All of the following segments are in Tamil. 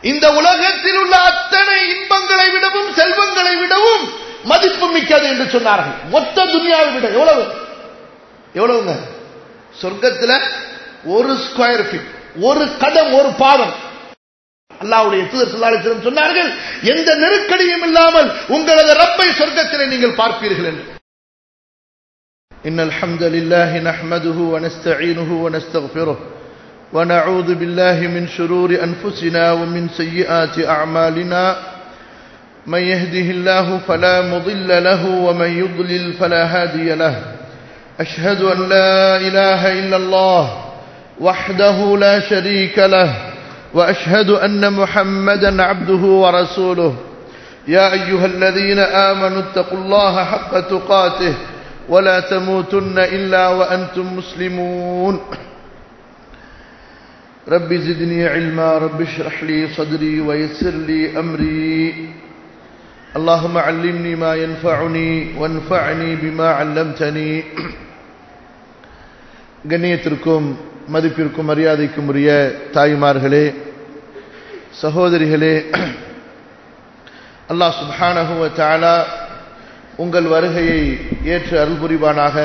இந்த உலகத்தில் உள்ள அத்தனை இன்பங்களை விடவும் செல்வங்களை விடவும் மதிப்பு மிக்கது என்று சொன்னார்கள். மொத்த துனியாவை விட எவ்வளவுங்க? சொர்க்கத்தில் ஒரு ஸ்கொயர் ஃபீட், ஒரு கடம், ஒரு பாதம். அல்லாஹ்வுடைய தூதர் ஸல்லல்லாஹு அலைஹி வஸல்லம் சொன்னார்கள், எந்த நெருக்கடியும் இல்லாமல் உங்களது ரப்பை சொர்க்கத்திலே நீங்கள் பார்ப்பீர்கள் என்று. இன்னல் ஹம்தலில்லாஹி நஹ்மதுஹு வ நஸ்தஈனுஹு வ நஸ்தக்ஃபிருஹு வ நஊது பில்லாஹி மின் ஷுரூரி அன்ஃபுஸினா வ மின் ஸய்யிஆத்தி அஅமாலினா மன் யஹ்திஹில்லாஹு ஃபலா முضில்ல லஹு வ மன் யுض்லில் ஃபலா ஹாதிய லஹு. அஷ்ஹது அன் லா இலாஹ இல்லல்லாஹ் வஹ்தஹு லா ஷரீக லஹு وأشهد أن محمدا عبده ورسوله. يا أيها الذين آمنوا اتقوا الله حق تقاته ولا تموتن إلا وأنتم مسلمون. رب زدني علما رب اشرح لي صدري ويسر لي أمري. اللهم علمني ما ينفعني وانفعني بما علمتني. கண்ணியத்திற்கும் மதிப்பிற்கும் மரியாதைக்கும் உரிய தாய்மார்களே, சகோதரிகளே, அல்லாஹ் சுப்ஹானஹு வ தஆலா உங்கள் வருகையை ஏற்று அருள் புரிவானாக.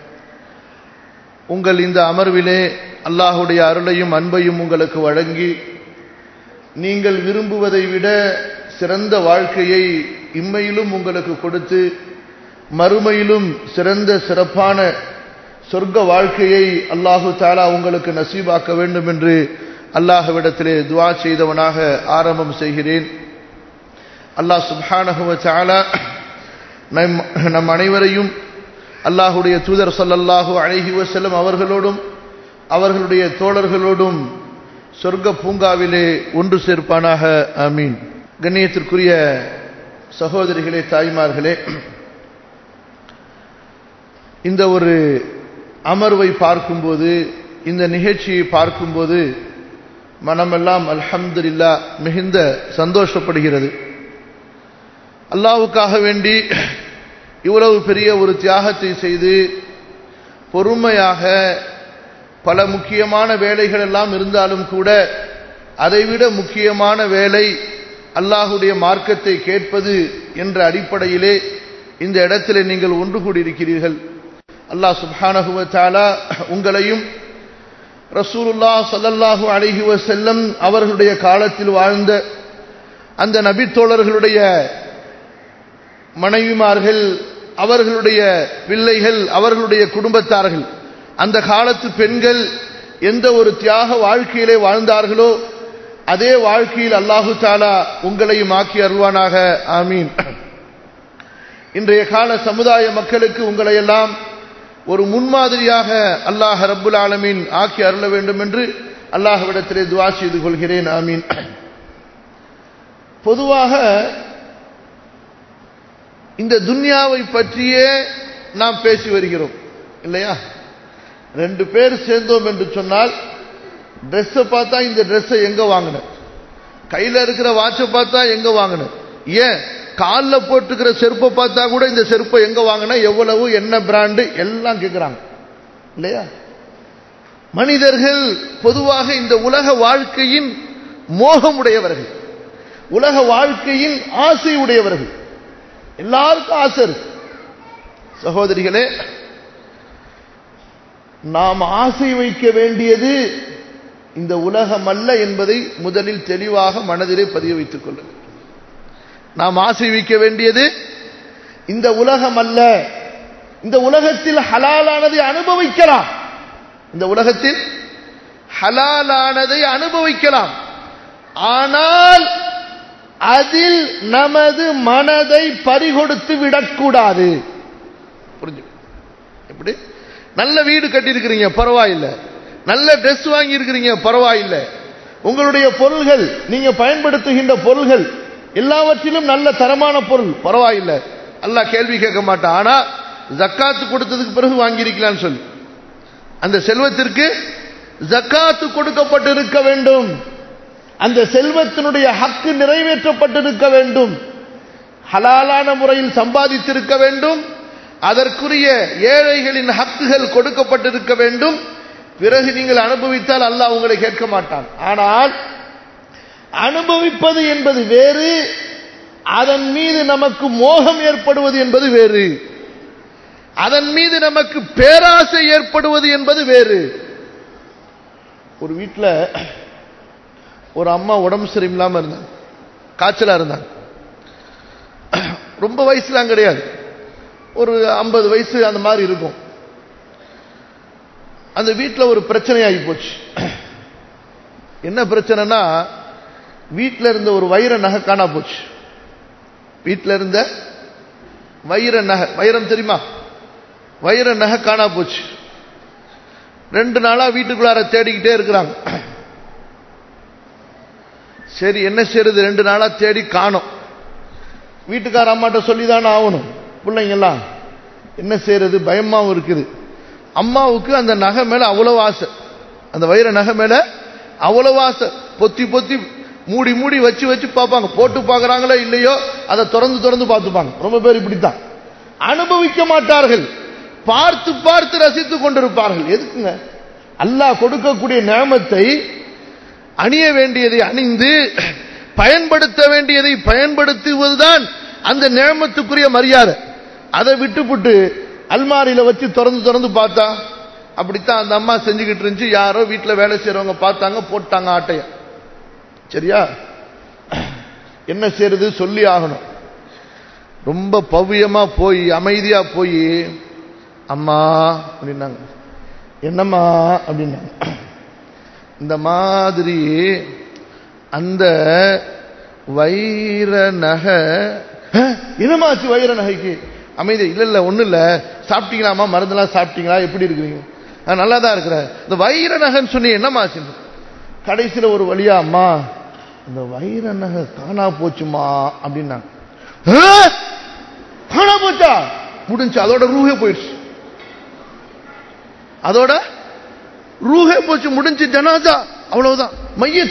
உங்கள் இந்த அமர்விலே அல்லாஹ்வுடைய அருளையும் அன்பையும் உங்களுக்கு வழங்கி நீங்கள் விரும்புவதை விட சிறந்த வாழ்க்கையை இம்மையிலும் உங்களுக்கு கொடுத்து மறுமையிலும் சிறந்த சிறப்பான சொர்க்க வாழ்க்கையை அல்லாஹு தஆலா உங்களுக்கு நசீபாக்க வேண்டும் என்று அல்லாஹ்விடத்திலே துஆ செய்தவனாக ஆரம்பம் செய்கிறேன். அல்லாஹ் சுப்ஹானஹு வ தஆலா நம் அனைவரையும் அல்லாஹ்வுடைய தூதர் ஸல்லல்லாஹு அலைஹி வஸல்லம் அவர்களோடும் அவர்களுடைய தோழர்களோடும் சொர்க்க பூங்காவிலே ஒன்று சேர்ப்பானாக. ஆமீன். கண்ணியத்திற்குரிய சகோதரிகளே, தாய்மார்களே, இந்த ஒரு அமர்வை பார்க்கும்போது, இந்த நிகழ்ச்சியை பார்க்கும்போது மனமெல்லாம் அல்ஹம்துலில்லாஹ் மிகுந்த சந்தோஷப்படுகிறது. அல்லாஹ்வுக்காக வேண்டி இவ்வளவு பெரிய ஒரு தியாகத்தை செய்து பொறுமையாக பல முக்கியமான வேலைகள் எல்லாம் இருந்தாலும் கூட அதைவிட முக்கியமான வேலை அல்லாஹ்வுடைய மார்க்கத்தை கேட்பது என்ற அடிப்படையிலே இந்த இடத்திலே நீங்கள் ஒன்று கூடியிருக்கிறீர்கள். அல்லாஹ் சுப்ஹானஹு வ தஆலா உங்களையும் ரசூலுல்லாஹ் ஸல்லல்லாஹு அலைஹி வஸல்லம் அவர்களுடைய காலத்தில் வாழ்ந்த அந்த நபி தோழர்களுடைய மனைவிமார்கள், அவர்களுடைய பிள்ளைகள், அவர்களுடைய குடும்பத்தார்கள், அந்த காலத்து பெண்கள் எந்த ஒரு தியாக வாழ்க்கையிலே வாழ்ந்தார்களோ அதே வாழ்க்கையில் அல்லாஹு தஆலா உங்களையும் ஆக்கி அருள்வானாக. ஆமீன். இன்றைய கால சமுதாய மக்களுக்கு உங்களை எல்லாம் ஒரு முன்மாதிரியாக அல்லாஹ் ரப்புல் ஆலமீன் ஆக்கி அருள வேண்டும் என்று அல்லாஹ்விடத்திலே துஆ செய்து கொள்கிறேன். ஆமீன். பொதுவாக இந்த துன்யாவை பற்றியே நாம் பேசி வருகிறோம் இல்லையா? ரெண்டு பேர் சேர்ந்தோம் என்று சொன்னால் ட்ரெஸ்ஸை பார்த்தா இந்த ட்ரெஸ்ஸை எங்க வாங்கின, கையில இருக்கிற வாட்சை பார்த்தா எங்க வாங்கின, ஏன் காலில் போட்டுக்கிற செருப்பை பார்த்தா கூட இந்த செருப்பை எங்க வாங்கினா, எவ்வளவு, என்ன பிராண்டு எல்லாம் கேட்கிறாங்க இல்லையா? மனிதர்கள் பொதுவாக இந்த உலக வாழ்க்கையின் மோகமுடையவர்கள், உலக வாழ்க்கையின் ஆசை உடையவர்கள். எல்லாருக்கும் ஆசை இருக்கு. சகோதரிகளே, நாம் ஆசை வைக்க வேண்டியது இந்த உலகம் அல்ல என்பதை முதலில் தெளிவாக மனதிலே பதிய வைத்துக் கொள்ளுங்கள். நாம் ஆசை வைக்க வேண்டியது இந்த உலகம் அல்ல. இந்த உலகத்தில் ஹலாலானதை அனுபவிக்கலாம், இந்த உலகத்தில் ஹலாலானதை அனுபவிக்கலாம். ஆனால் அதில் நமது மனதை பறிகொடுத்து விடக்கூடாது. புரிஞ்சு? எப்படி? நல்ல வீடு கட்டியிருக்கிறீங்க, பரவாயில்லை. நல்ல ட்ரெஸ் வாங்கி இருக்கிறீங்க, பரவாயில்லை. உங்களுடைய பொருள்கள், நீங்க பயன்படுத்துகின்ற பொருள்கள் எல்லாவற்றிலும் நல்ல தரமான பொருள், பரவாயில்லை. அல்லாஹ் கேள்வி கேட்க மாட்டான். ஆனா ஜக்காத்து கொடுத்ததுக்கு பிறகு வாங்கியிருக்கலான்னு சொல்லி அந்த செல்வத்திற்கு ஜக்காத்து கொடுக்கப்பட்டிருக்க வேண்டும், அந்த செல்வத்தினுடைய ஹக்கு நிறைவேற்றப்பட்டிருக்க வேண்டும், ஹலாலான முறையில் சம்பாதித்திருக்க வேண்டும், அதற்குரிய ஏழைகளின் ஹக்குகள் கொடுக்கப்பட்டிருக்க வேண்டும். பிறகு நீங்கள் அனுபவித்தால் அல்லாஹ் உங்களை கேட்க மாட்டான். ஆனால் அனுபவிப்பது என்பது வேறு, அதன் மீது நமக்கு மோகம் ஏற்படுவது என்பது வேறு, அதன் மீது நமக்கு பேராசை ஏற்படுவது என்பது வேறு. ஒரு வீட்டில் ஒரு அம்மா உடம்பு சரியில்லாம இருந்தாங்க, காய்ச்சலா இருந்தாங்க. ரொம்ப வயசுலாம் கிடையாது, ஒரு 50 வயசு அந்த மாதிரி இருக்கும். அந்த வீட்டில் ஒரு பிரச்சனை ஆகி போச்சு. என்ன பிரச்சனைனா, வீட்டில் இருந்த ஒரு வைர நகை காணா போச்சு. வீட்டில் இருந்த வைர நகை, வைரம் தெரியுமா, வைர நகை காணா போச்சு. 2 நாளா வீட்டுக்குள்ளார தேடிக்கிட்டே இருக்கிறாங்க. சரி என்ன செய்யறது, 2 நாளா தேடி காணோம். வீட்டுக்கார அம்மாட்ட சொல்லிதானே ஆகணும். பிள்ளைங்கெல்லாம் என்ன செய்யறது, பயமாவும் இருக்குது. அம்மாவுக்கு அந்த நகை மேல அவ்வளவு ஆசை, அந்த வைர நகை மேல அவ்வளவு ஆசை. பொத்தி பொத்தி மூடி மூடி வச்சு வச்சு பார்ப்பாங்க, போட்டு பார்க்கறாங்களோ இல்லையோ அதை திறந்து திறந்து பார்த்துப்பாங்க. ரொம்ப பேர் இப்படித்தான், அனுபவிக்க மாட்டார்கள், பார்த்து பார்த்து ரசித்துக் கொண்டிருப்பார்கள். எதுக்குங்க? அல்லாஹ் கொடுக்கக்கூடிய நியமத்தை அணிய வேண்டியதை அணிந்து பயன்படுத்த வேண்டியதை பயன்படுத்துவதுதான் அந்த நியமத்துக்குரிய மரியாதை. அதை விட்டுப்புட்டு அல்மாரியில வச்சு திறந்து திறந்து பார்த்தா, அப்படித்தான் அந்த அம்மா செஞ்சுக்கிட்டு இருந்துச்சு. யாரோ வீட்டில் வேலை செய்யறவங்க பார்த்தாங்க, போட்டாங்க ஆட்டைய. சரியா, என்ன செய்யறது, சொல்லி ஆகணும். ரொம்ப பவ்யமா போய் அமைதியா போய், அம்மா அப்படின்னாங்க. என்னம்மா அப்படின்னாங்க. இந்த மாதிரி அந்த வைர நகை, என்னமாச்சு வைர நகைக்கு? அமைதி. இல்ல இல்ல ஒண்ணு இல்ல, சாப்பிட்டீங்களாமா, மருந்தெல்லாம் சாப்பிட்டீங்களா, எப்படி இருக்கிறீங்க? நல்லா தான் இருக்கிற. இந்த வைர நகைன்னு சொன்னி என்னமாச்சு? கடைசியில் ஒரு வழியா, அம்மா இந்த வைர நகை காணா போச்சுமா அப்படின்னாங்க. காணா போச்சா? முடிஞ்சு, அதோட ரூஹே போயிடுச்சு, அதோட ரூஹே போச்சு, முடிஞ்சு, ஜனாசா அவ்வளவுதான், மையத்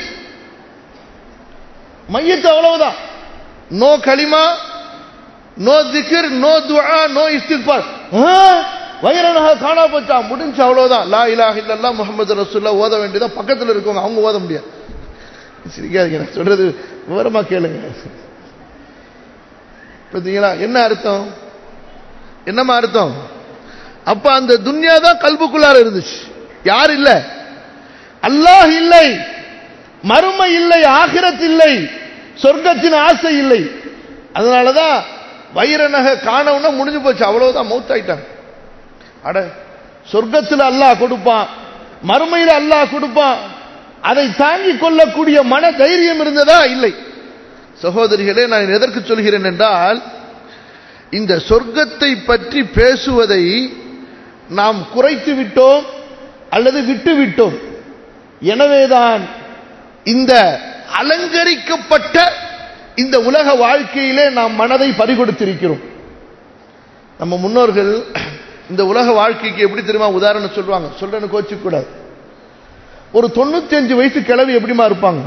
மையத் அவ்வளவுதான். நோ கலிமா, நோ திக்ர், நோ துஆ, நோ இஸ்திக்பார். வைர நகை காணா போச்சா, முடிஞ்சு, அவ்வளவுதான். லா இலாஹ இல்லல்லாஹ் முஹம்மது ரசூலுல்லாஹ் ஓத வேண்டியதா, பக்கத்தில் இருக்கவங்க அவங்க ஓத முடியாது. சிரிக்காதீங்க, நான் சொல்றது விவரமா கேளுங்க. பார்த்தீங்களா என்ன அர்த்தம், என்னமா அர்த்தம்? அப்ப அந்த துன்யா தான் கல்புக்குள்ளார இருந்துச்சு. யார் இல்ல? அல்லாஹ் இல்லை, மறுமை இல்லை, ஆகிரத் இல்லை, சொர்க்கத்தின் ஆசை இல்லை. அதனாலதான் வைர நகை காணவுன்னா முடிஞ்சு போச்சு, அவ்வளவுதான், மௌத்தாயிட்டாங்க. அட, சொர்க்கத்தில் அல்லாஹ் கொடுப்பான், மறுமையில் அல்லாஹ் கொடுப்பான். அதை தாங்கிக் கொள்ளக்கூடிய மன தைரியம் இருந்ததா? இல்லை. சகோதரிகளே, நான் எதற்கு சொல்கிறேன் என்றால், இந்த சொர்க்கத்தை பற்றி பேசுவதை நாம் குறைத்து விட்டோம் அல்லது விட்டு விட்டோம். எனவேதான் இந்த அலங்கரிக்கப்பட்ட இந்த உலக வாழ்க்கையிலே நாம் மனதை பறிகொடுத்திருக்கிறோம். நம்ம முன்னோர்கள் இந்த உலக வாழ்க்கைக்கு எப்படி தெரியுமா உதாரணம் சொல்றாங்க, சொல்றேன்னு கோச்சிக்க கூடாது. ஒரு 95 வயசு கிழவி எப்படிமா இருப்பாங்க?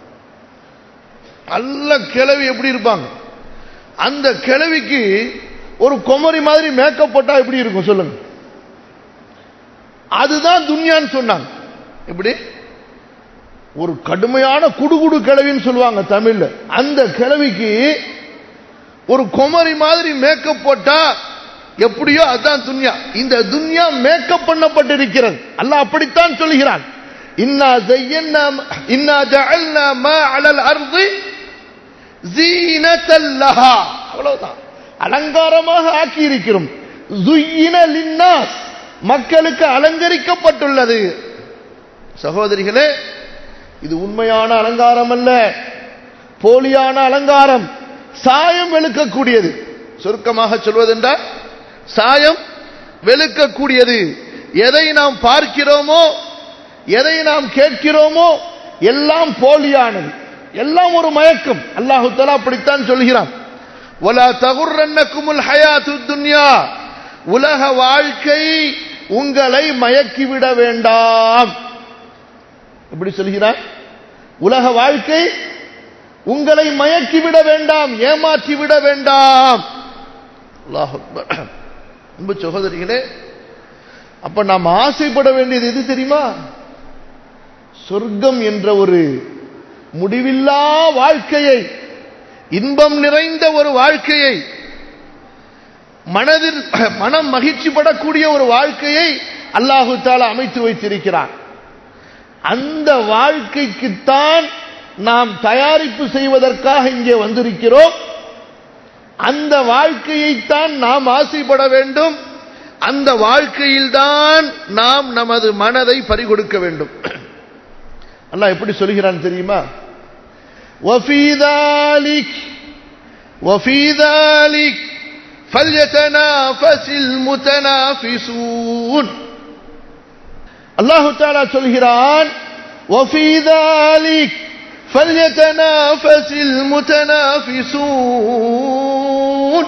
நல்ல கிழவி எப்படி இருப்பாங்க? அந்த கிழவிக்கு ஒரு குமரி மாதிரி மேக்கப் போட்டா எப்படி இருக்கும் சொல்லுங்க? அதுதான் துன்யான்னு சொன்னாங்க. எப்படி? ஒரு கடுமையான குடுகுடு கிழவின்னு சொல்லுவாங்க தமிழ்ல. அந்த கிழவிக்கு ஒரு குமரி மாதிரி மேக்கப் போட்டா எப்படியோ அதுதான் துன்யா. இந்த துன்யா மேக்கப் பண்ணப்பட்டிருக்கிறது. அல்லாஹ் அப்படித்தான் சொல்கிறான். இன்னா ஜஅல்னா மா அலல் அர்தி ஸீனத்தல் லஹா, அவ்வளவுதான், அலங்காரமாக ஆக்கி இருக்கிறோம். ஸுய்யின லின்னாஸ், மக்களுக்கு அலங்கரிக்கப்பட்டுள்ளது. சகோதரிகளே, இது உண்மையான அலங்காரம் அல்ல, போலியான அலங்காரம், சாயம் வெளுக்கக்கூடியது. சுருக்கமாக சொல்வதென்றால் சாயம் வெளுக்கக்கூடியது. எதை நாம் பார்க்கிறோமோ, எதை நாம் கேட்கிறோமோ எல்லாம் போலியானது, எல்லாம் ஒரு மயக்கம். அல்லாஹு தஆலா அப்படித்தான் சொல்கிறான். வலா தகுர்ரன்னகுமுல் ஹயாத்துத் துன்யா, உலக வாழ்க்கை உங்களை மயக்கிவிட வேண்டாம். எப்படி சொல்கிறான்? உலக வாழ்க்கை உங்களை மயக்கிவிட வேண்டாம், ஏமாற்றிவிட வேண்டாம். அல்லாஹ் அக்பர். அன்பு சகோதரிகளே, அப்ப நாம் ஆசைப்பட வேண்டியது எது தெரியுமா? சொர்க்கம் என்ற ஒரு முடிவில்லா வாழ்க்கையை, இன்பம் நிறைந்த ஒரு வாழ்க்கையை, மனம் மகிழ்ச்சி படக்கூடிய ஒரு வாழ்க்கையை அல்லாஹு தஆலா அமைத்து வைத்திருக்கிறான். அந்த வாழ்க்கைக்குத்தான் நாம் தயாரிப்பு செய்வதற்காக இங்கே வந்திருக்கிறோம். அந்த வாழ்க்கையைத்தான் நாம் ஆசைப்பட வேண்டும். அந்த வாழ்க்கையில்தான் நாம் நமது மனதை பறிகொடுக்க வேண்டும். அல்லாஹ் எப்படி சொல்கிறான் தெரியுமா? وفي ذلك فليتنافس المتنافسون. அல்லாஹ் தஆலா சொல்கிறான், وفي ذلك فليتنافس المتنافسون.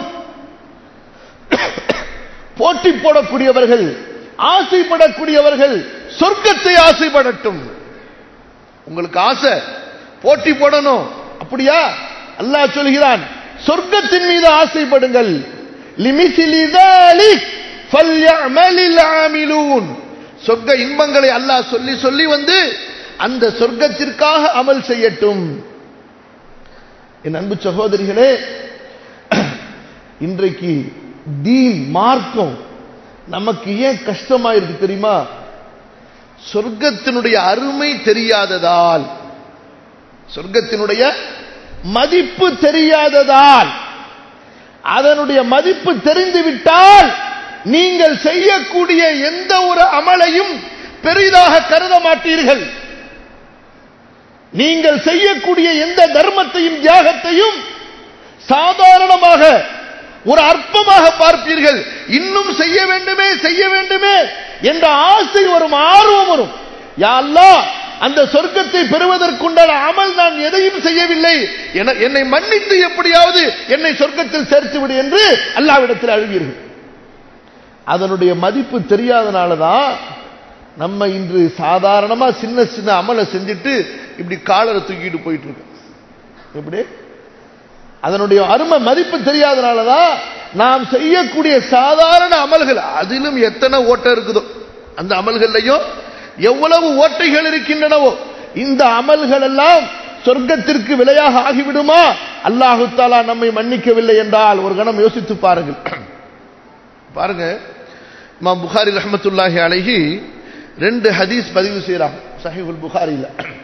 போட்டி போடக்கூடியவர்கள், ஆசைப்படக்கூடியவர்கள் சொர்க்கத்தை ஆசைப்படட்டும். உங்களுக்கு ஆசை, போட்டி போடணும், அப்படியா? அல்லாஹ் சொல்கிறான், சொர்க்கத்தின் மீது ஆசைப்படுங்கள். லிமிஸ்லி ذلك فليعمل العاملون. சொர்க்க இன்பங்களை அல்லாஹ் சொல்லி சொல்லி வந்து அந்த சொர்க்கத்திற்காக அமல் செய்யட்டும். என் அன்பு சகோதரிகளே, இன்றைக்கு தீன், மார்க்கம் நமக்கு ஏன் கஷ்டமா இருக்கு தெரியுமா? சொர்க்கத்தினுடைய அருமை தெரியாததால், சொர்க்கத்தினுடைய மதிப்பு தெரியாததால். அதனுடைய மதிப்பு தெரிந்துவிட்டால் நீங்கள் செய்யக்கூடிய எந்த ஒரு அமலையும் பெரிதாக கருத மாட்டீர்கள். நீங்கள் செய்யக்கூடிய எந்த தர்மத்தையும் தியாகத்தையும் சாதாரணமாக, ஒரு அற்பமாக பார்ப்பீர்கள். இன்னும் செய்ய வேண்டுமே, செய்ய வேண்டுமே என்ற ஆசை வரும், ஆர்வம் வரும். யா அல்லாஹ், அந்த சொர்க்கத்தை பெறுவதற்குண்டான அமல் நான் எதையும் செய்யவில்லை, என்னை மன்னித்து எப்படியாவது என்னை சொர்க்கத்தில் சேர்த்து விடு என்று அல்லாஹ்விடத்தில் அழுவீர்கள். அதனுடைய மதிப்பு தெரியாதனாலதான் நம்ம இன்று சாதாரணமா சின்ன சின்ன அமலை செஞ்சுட்டு இப்படி காலரை தூக்கிட்டு போயிட்டு இருக்கோம். எப்படி? அதனுடைய அருமை மதிப்பு தெரியாதனாலதான் நாம் செய்யக்கூடிய சாதாரண அமல்கள், அதிலும் எத்தனை ஓட்டை இருக்குதோ, அந்த அமல்கள்லையும் எவ்வளவு ஓட்டைகள் இருக்கின்றனவோ, இந்த அமல்கள் எல்லாம் சொர்க்கத்திற்கு விலையாக ஆகிவிடுமா? அல்லாஹு தஆலா நம்மை மன்னிக்கவில்லை என்றால் ஒரு கணம் யோசித்து பாருங்கள். பாருங்க, இமாம் புகாரி ரஹ்மத்துல்லாஹி அலைஹி 2 ஹதீஸ் பதிவு செய்றாங்க சஹீஹுல் புகாரில.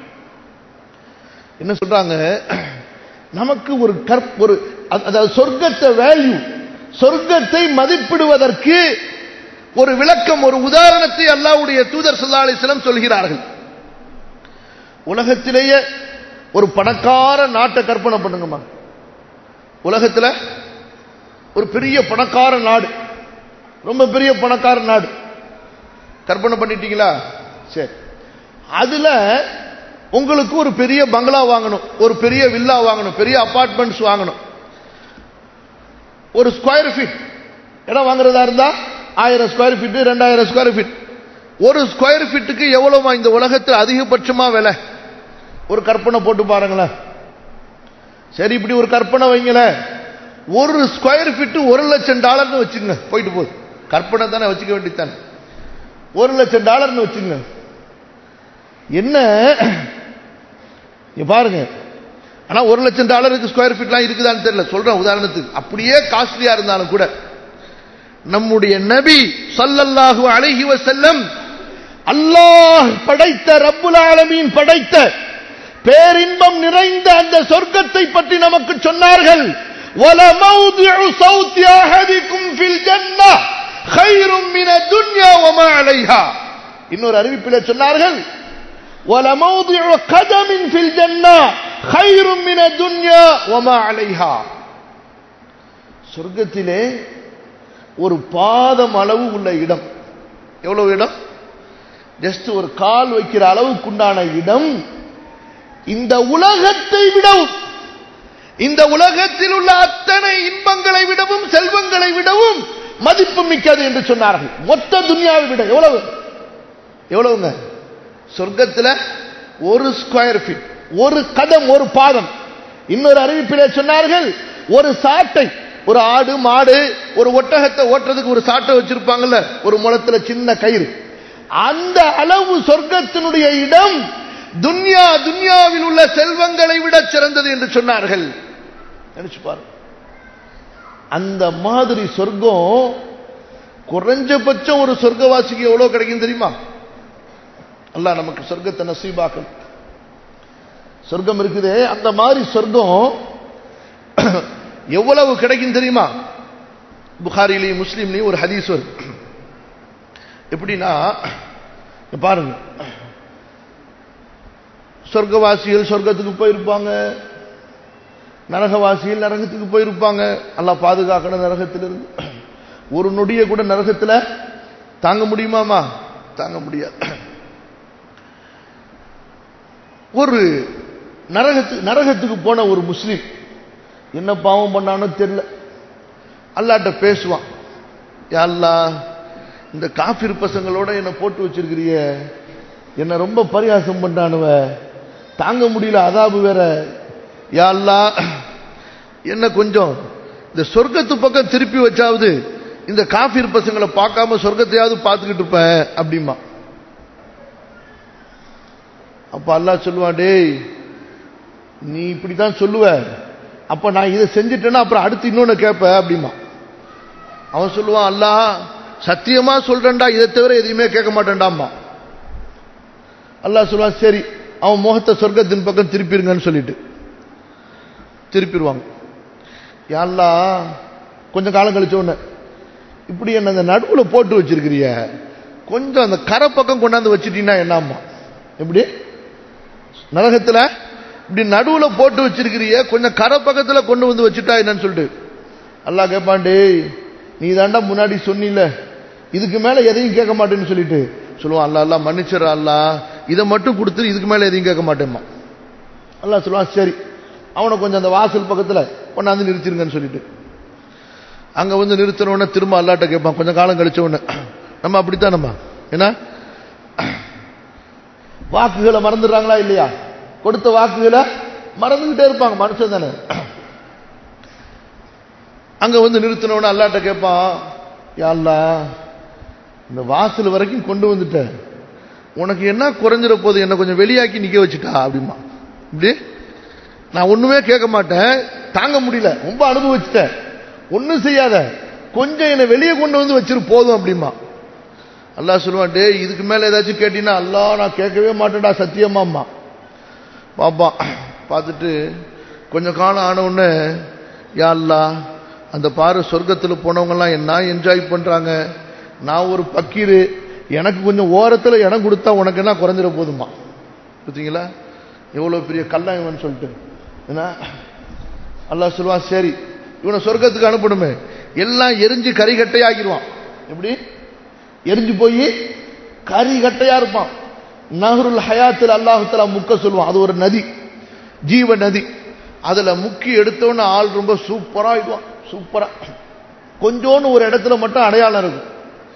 என்ன சொல்றாங்க? நமக்கு ஒரு அதாவது சொர்க்கத்தை வேல்யூ, சொர்க்கத்தை மதிப்பிடுவதற்கு ஒரு விளக்கம், ஒரு உதாரணத்தை அல்லாஹ்வுடைய தூதர் ஸல்லல்லாஹு அலைஹி வஸல்லம் சொல்கிறார்கள். உலகத்திலேயே ஒரு பணக்கார நாட்டை கற்பனை பண்ணுங்கம்மா. உலகத்தில் ஒரு பெரிய பணக்கார நாடு, ரொம்ப பெரிய பணக்கார நாடு கற்பனை பண்ணிட்டீங்களா? சரி, அதுல உங்களுக்கு ஒரு பெரிய பங்களா வாங்கணும், ஒரு பெரிய வில்லா வாங்கணும், பெரிய அபார்ட்மெண்ட்ஸ் வாங்கணும். ஒரு ஸ்கொயர் ஃபீட் இடம் வாங்குறதா இருந்தா 1000 ஸ்கொயர் ஃபீட், 2000 ஸ்கொயர் ஃபீட். ஒரு ஸ்கொயர் ஃபீட்டுக்கு எவ்வளவுமா இந்த உலகத்தில் அதிகபட்சமா விலை? ஒரு கற்பனை போட்டு பாருங்களேன். சரி, இப்படி ஒரு கற்பனை வைங்களேன். ஒரு ஸ்கொயர் ஃபீட் $1,00,000 வச்சுங்க, போயிட்டு போகுது. கற்பனை தானே, வச்சுக்க வேண்டியதானே. $1,00,000 வச்சுங்க. என்ன பாருங்க. ஆனா $1,00,000 ஸ்கொயர் ஃபீட்லாம் இருக்குதான்னு தெரியல, சொல்றேன் உதாரணத்துக்கு. அப்படியே காஸ்ட்லியா இருந்தாலும் கூட நம்முடைய நபி ஸல்லல்லாஹு அலைஹி வஸல்லம் அல்லாஹ் படைத்த, ரப்புல் ஆலமீன் படைத்த பேரின்பம் நிறைந்த அந்த சொர்க்கத்தை பற்றி நமக்கு சொன்னார்கள். வல மௌதிஉ ஸௌதி அஹதிக்கும் ஃபில் ஜன்னah கைரும் மின துன்யா வமா அலைஹா. இன்னொரு அறிவிப்பிலே சொன்னார்கள், வல மௌதிஉ கதமின் ஃபில் ஜன்னah கைரும் மின துன்யா வமா அலைஹா. சொர்க்கத்திலே ஒரு பாதம் அளவு உள்ள இடம், எவ்வளவு இடம்? ஜஸ்ட் ஒரு கால் வைக்கிற அளவுக்குண்டான இடம் இந்த உலகத்தை விடவும், இந்த உலகத்தில் உள்ள அத்தனை இன்பங்களை விடவும், செல்வங்களை விடவும் மதிப்பு மிக்கது என்று சொன்னார்கள். மொத்த துன்யாவை விட எவ்வளவு? எவ்வளவுங்க? சொர்க்கத்தில் ஒரு ஸ்கொயர் ஃபீட், ஒரு கதம், ஒரு பாதம். இன்னொரு அறிவிப்பிலே சொன்னார்கள், ஒரு சாட்டை, ஒரு ஆடு மாடு ஒரு ஒட்டகத்தை ஓட்டுறதுக்கு ஒரு சாட்டை வச்சிருப்பாங்கல்ல, ஒரு முளத்துல சின்ன கயிறு, அந்த அளவு சொர்க்கத்தினுடைய இடம் துன்யாவில் உள்ள செல்வங்களை விட சிறந்தது என்று சொன்னார்கள். நினைச்சு பாருங்க. அந்த மாதிரி சொர்க்கம் குறைஞ்சபட்சம் ஒரு சொர்க்கவாசிக்கு எவ்வளவு கிடைக்கும் தெரியுமா? அல்லாஹ் நமக்கு சொர்க்கத்தை நசீபாக்கும். சொர்க்கம் இருக்குதே, அந்த மாதிரி சொர்க்கம் எவ்வளவு கிடைக்கும் தெரியுமா? புகாரிலையும் முஸ்லிம்லையும் ஒரு ஹதீஸ் வருது. எப்படின்னா பாருங்க, சொர்க்கவாசிகள் சொர்க்கத்துக்கு போயிருப்பாங்க, நரகவாசிகள் நரகத்துக்கு போயிருப்பாங்க. அல்லாஹ் பாதுகாக்கணும் நரகத்திலிருந்து. ஒரு நொடிய கூட நரகத்துல தாங்க முடியுமாமா? தாங்க முடியாது. ஒரு நரகத்துக்கு போன ஒரு முஸ்லிம் என்ன பாவம் பண்ணானோ தெரியல, அல்லாஹ்ட்ட பேசுவான். யா அல்லாஹ், இந்த காஃபிர் பசங்களோட என்ன போட்டு வச்சிருக்கிறிய, என்ன ரொம்ப பரிகாசம் பண்றானுவ, தாங்க முடியல, அதாபு வேற. யா அல்லாஹ், என்ன கொஞ்சம் இந்த சொர்க்கத்து பக்கம் திருப்பி வச்சாவது இந்த காஃபிர் பசங்களை பார்க்காம சொர்க்கத்தையாவது பார்த்துக்கிட்டு இருப்பேன் அப்படிமா. அப்ப அல்லாஹ் சொல்லுவான், டேய் நீ இப்படித்தான் சொல்லுவ, அப்ப நான் இதை செஞ்சுட்டேன்னா அப்புறம் அடுத்து இன்னொன்னு கேட்ப அப்படிமா. அவன் சொல்லுவான், அல்லாஹ் சத்தியமா சொல்றேன்டா, இதை தவிர எதையுமே கேட்க மாட்டேன்டாமா. அல்லாஹ் சொல்லுவான், சரி அவன் முகத்தை சொர்க்கத்தின் பக்கம் திருப்பிருங்கன்னு சொல்லிட்டு திருப்பிடுவாங்க. யா அல்லாஹ், கொஞ்சம் காலம் கழிச்ச உடனே இப்படி என்ன அந்த நடுவுல போட்டு வச்சிருக்கிறிய, கொஞ்சம் அந்த கரை பக்கம் கொண்டாந்து வச்சுட்டீங்கன்னா என்னம்மா? எப்படி நரகத்துல இப்படி நடுவுல போட்டு வச்சிருக்கிறிய, கொஞ்சம் கரை பக்கத்துல கொண்டு வந்து வச்சுட்டா என்னன்னு சொல்லிட்டு அல்லாஹ் கேட்பாண்டே, நீ தாண்டா முன்னாடி சொன்னில இதுக்கு மேல எதையும் கேட்க மாட்டேன்னு சொல்லிட்டு சொல்லுவான். அல்லாஹ் அல்லாஹ் மன்னிச்சிடறா, அல்லாஹ் இதை மட்டும் கொடுத்து இதுக்கு மேல எதையும் கேட்க மாட்டேம்மா. அல்லாஹ் சொல்லுவான், சரி அவனை கொஞ்சம் அந்த வாசல் பக்கத்துல கொண்டாந்து நிறுத்திருங்கன்னு சொல்லிட்டு அங்க வந்து நிறுத்தினோடனே திரும்ப அல்லாஹ்ட்ட கேட்பான். கொஞ்சம் காலம் கழிச்ச உடனே நம்ம அப்படித்தான், நம்ம ஏன்னா வாக்குகளை மறந்துடுறாங்களா இல்லையா? கொடுத்த வாக்குகளை மறந்துகிட்டே இருப்பாங்க, மனுஷன் தானே. அங்க வந்து நிறுத்தினோட அல்லாஹ்ட்ட கேட்பான், யா அல்லாஹ் இந்த வாசல் வரைக்கும் கொண்டு வந்துட்ட, உனக்கு என்ன குறைஞ்சிட போது, என்ன கொஞ்சம் வெளியாக்கி நிக்க வச்சுட்டா அப்படிமா. இப்படி நான் ஒண்ணுமே கேட்க மாட்டேன், தாங்க முடியல, ரொம்ப அனுபவிச்சுட்டேன், ஒன்னும் செய்யாத, கொஞ்சம் என்னை வெளியே கொண்டு வந்து வச்சிரு போதும் அப்படிமா. அல்லாஹ் சொல்லுவான், டே இதுக்கு மேல ஏதாச்சும் கேட்டீங்கன்னா அல்லாஹ் நான் கேட்கவே மாட்டேன்டா சத்தியமாம்மா. பாப்பா பார்த்துட்டு கொஞ்சம் காலம் ஆன உடனே, யா அல்லாஹ் அந்த பாரு சொர்க்கத்தில் போனவங்க எல்லாம் என்ன என்ஜாய் பண்றாங்க, நான் ஒரு பக்கீரு, எனக்கு கொஞ்சம் ஓரத்தில் இடம் கொடுத்தா உனக்கு என்ன குறைஞ்சிட போதுமா. பார்த்தீங்களா எவ்வளவு பெரிய கல்லாயவன் சொல்லிட்டு. ஏன்னா அல்லாஹ் சொல்லுவான், சரி இவனை சொர்க்கத்துக்கு அனுப்பணுமே, எல்லாம் எரிஞ்சு கரிகட்டையாகிடுவான். எப்படி எரிஞ்சு போய் கரிகட்டையா இருப்பான். நஹ்ருல் ஹயாத்தில் அல்லாஹ் தஆலா முக்க சொல்லுவான். அது ஒரு நதி, ஜீவ நதி. அதுல முக்கி எடுத்தோன்னு ஆள் ரொம்ப சூப்பரா ஆயிடுவான். சூப்பரா கொஞ்சோன்னு ஒரு இடத்துல மட்டும் அடையாளம் இருக்கும்.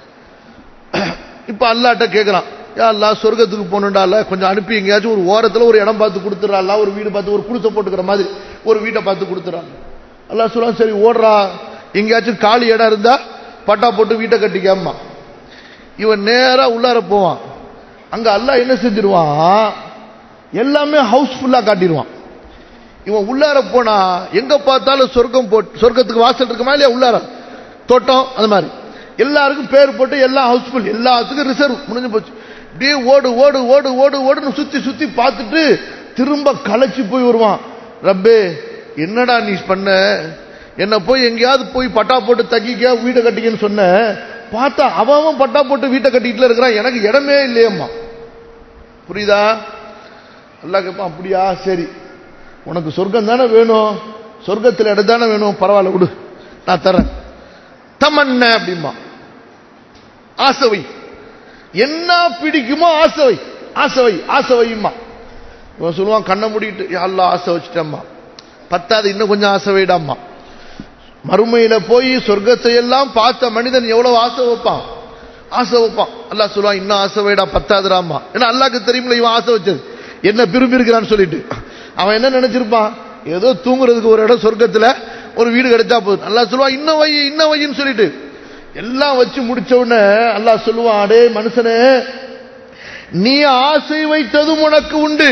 இப்ப அல்லாஹ்ட்ட கேட்கறான், யா அல்லாஹ் சொர்க்கத்துக்கு போகணும்டா, கொஞ்சம் அனுப்பி எங்கேயாச்சும் ஒரு ஓரத்துல ஒரு இடம் பார்த்து கொடுத்துறாள், ஒரு வீடு பார்த்து, ஒரு குடிசை போட்டுக்கிற மாதிரி ஒரு வீட்டை பார்த்து கொடுத்துறான். அல்லாஹ் சொல்லுவான், சரி ஓடுறா, எங்கேயாச்சும் காலி இடம் இருந்தா பட்டா போட்டு வீட்டை கட்டிக்காம. இவன் நேரா உள்ளார போவான். அங்க அல்லாஹ் என்ன செஞ்சிருவான், எல்லாமே ஹவுஸ்ஃபுல்லா காட்டிடுவான். இவன் உள்ளார போனா எங்க பார்த்தாலும் சொர்க்கத்துக்கு வாசல் இருக்குமா இல்லையா, உள்ளார தோட்டம் அந்த மாதிரி எல்லாருக்கும் பேர் போட்டு எல்லாம் ஹவுஸ்ஃபுல், எல்லாத்துக்கும் ரிசர்வ் முடிஞ்சு போச்சு. அப்படியே ஓடு ஓடு ஓடு ஓடு ஓடுன்னு சுத்தி சுத்தி பார்த்துட்டு திரும்ப களைச்சு போய் வருவான். ரப்பே என்னடா நீ பண்ண, என்ன போய் எங்கேயாவது போய் பட்டா போட்டு தக்கிக்க வீட்டை கட்டிக்கன்னு சொன்ன, பார்த்தா அவன் பட்டா போட்டு வீட்டை கட்டிட்டு இருக்கிறான், எனக்கு இடமே இல்லையம்மா. புரியுதா? அல்லாஹ் கேட்பான், அப்படியா சரி உனக்கு சொர்க்கம் தானே வேணும், சொர்க்கத்தில் இடம் தானே வேணும், பரவாயில்ல விடு நான் தரேன். தமன்ன அப்படிமா, ஆசவை என்ன பிடிக்குமோ ஆசவை ஆசவை ஆசவையுமா. இவன் சொல்லுவான் கண்ணை மூடிட்டு, யா அல்லாஹ் ஆசை வச்சுட்டம்மா, பத்தாது இன்னும் கொஞ்சம் ஆசை வைடாம்மா. மறுமையில போய் சொர்க்கத்தை எல்லாம் பார்த்த மனிதன் எவ்வளவு ஆசை வைப்பான், ஆசை வைப்பான். அல்லாஹ் சொல்லுவான், இன்னும் ஆசை வைடா பத்தாதுராமா. ஏன்னா அல்லாஹ்க்கு தெரியுமில்ல இவன் ஆசை வச்சது என்ன விரும்பி இருக்கிறான்னு சொல்லிட்டு. அவன் என்ன நினைச்சிருப்பான், ஏதோ தூங்குறதுக்கு ஒரு இடம் சொர்க்கத்துல ஒரு வீடு கிடைச்சா போதும். அல்லாஹ் சொல்லுவான், இன்னும் வை இன்னும் வைன்னு சொல்லிட்டு எல்லாம் வச்சு முடிச்ச உடனே அல்லாஹ் சொல்லுவான், அடே மனுஷனே நீ ஆசை வைத்ததும் உனக்கு உண்டு.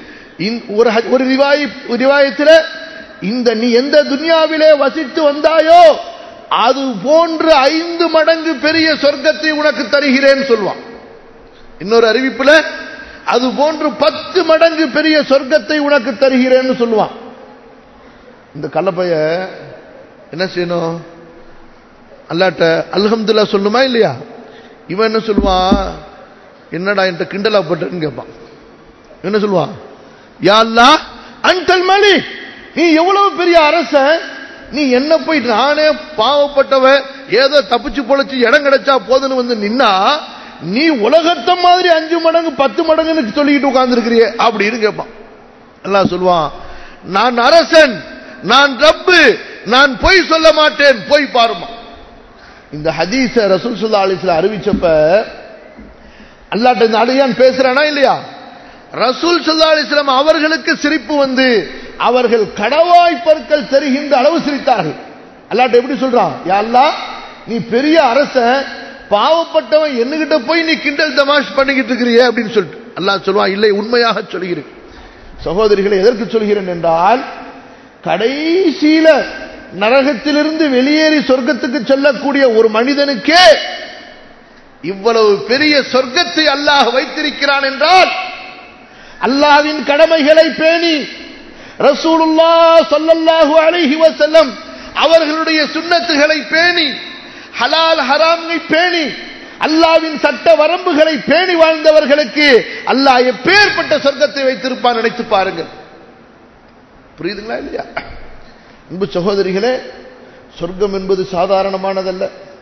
ஒரு ரிவாயத்தில் இந்த நீ எந்த துன்யாவிலே வசித்து வந்தாயோ அது போன்று 5 மடங்கு பெரிய சொர்க்கத்தை உனக்கு தருகிறேன் சொல்வான். இன்னொரு அறிவிப்புல அது போன்று 10 மடங்கு பெரிய சொர்க்கத்தை உனக்கு தருகிறேன்னு சொல்லுவான். இந்த கள்ளப்பைய என்ன செய்யணும்? அல்லாஹ்ட்ட அல்ஹம்துலில்லாஹ் சொல்லுமா இல்லையா? இவன் என்ன சொல்லுவான்? என்னடா என்கிட்ட கிண்டலா பட்டன்னு கேட்பான். என்ன சொல்லுவான்? யா அல்லாஹ் அன்டல் மலிக், நீ எவ்வளவு பெரிய அரசன், நீ என்ன போயிட்டு நானே பாவப்பட்டவன் ஏதோ தப்பிச்சு பொழைச்சு இடம் கிடைச்சா போதுன்னு வந்து நின்னா நீ உலகத்தை மாதிரி 5 மடங்கு 10 மடங்குன்னு சொல்லிக்கிட்டு உட்கார்ந்து இருக்கிறியே அப்படின்னு கேட்பான். அல்லாஹ் சொல்லுவான், நான் அரசன், நான் ரப்பு, நான் பொய் சொல்ல மாட்டேன், போய் பாருமா. இந்த ஹதீஸ ரசூல் ஸல்லல்லாஹு அலைஹி வஸல்லம் அறிவிச்சப்ப அல்லாஹ்ட்ட இந்த அடியான் பேசுறானா இல்லையா? ரசூல் ஸல்லல்லாஹு அலைஹி வஸல்லம் அவர்களுக்கு சிரிப்பு வந்து அவர்கள் கடவாய் பற்கள் தெரிகின்ற அளவு சிரித்தார்கள். அல்லாஹ்ட்ட எப்படி சொல்றான்? யா அல்லாஹ், நீ பெரிய அரசன், பாவப்பட்டவன் என்னகிட்ட போய் நீ கிண்டல் தமாஷ் பண்ணிக்கிட்டு இருக்கிறியே அப்படின்னு சொல்லிட்டு அல்லாஹ் சொல்லுவான், இல்லை உண்மையாக சொல்கிறேன். சகோதரிகளை எதற்கு சொல்கிறேன் என்றால், கடைசியில நரகத்திலிருந்து வெளியேறி சொர்க்கத்துக்கு செல்லக்கூடிய ஒரு மனிதனுக்கே இவ்வளவு பெரிய சொர்க்கத்தை அல்லாஹ் வைத்திருக்கிறான் என்றால், அல்லாஹ்வின் கடமைகளை பேணி ரசூலுல்லாஹ் ஸல்லல்லாஹு அலைஹி வஸல்லம் அவர்களுடைய சுன்னத்துகளை பேணி ஹலால் ஹராமை பேணி அல்லாஹ்வின் சட்ட வரம்புகளை பேணி வாழ்ந்தவர்களுக்கு அல்லாஹ் எப்பேற்பட்ட சொர்க்கத்தை வைத்திருப்பான் நினைத்து பாருங்கள். புரியுதுங்களா இல்லையா? அன்பு சகோதரிகளே, சொர்க்கம் என்பது சாதாரணமானதல்ல.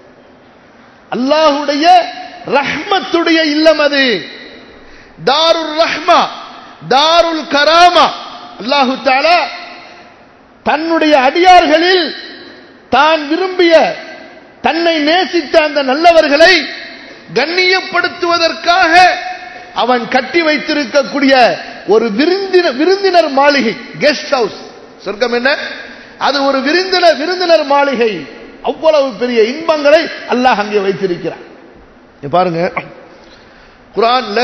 அல்லாஹ்வுடைய ரஹ்மத்துடைய இல்லம் அது. தாருல் ரஹ்மா, தாருல் கராமா. அல்லாஹு தஆலா தன்னுடைய அடியார்களில் தான் விரும்பிய, தன்னை நேசித்த அந்த நல்லவர்களை கண்ணியப்படுத்துவதற்காக அவன் கட்டி வைத்திருக்கக்கூடிய ஒரு விருந்தினர் மாளிகை, கெஸ்ட் ஹவுஸ். சொர்க்கம் என்ன? அது ஒரு விருந்தினர் மாளிகை. அவ்வளவு பெரிய இன்பங்களை அல்லாஹ் அங்கே வைத்திருக்கிறான். பாருங்க, குர்ஆன்ல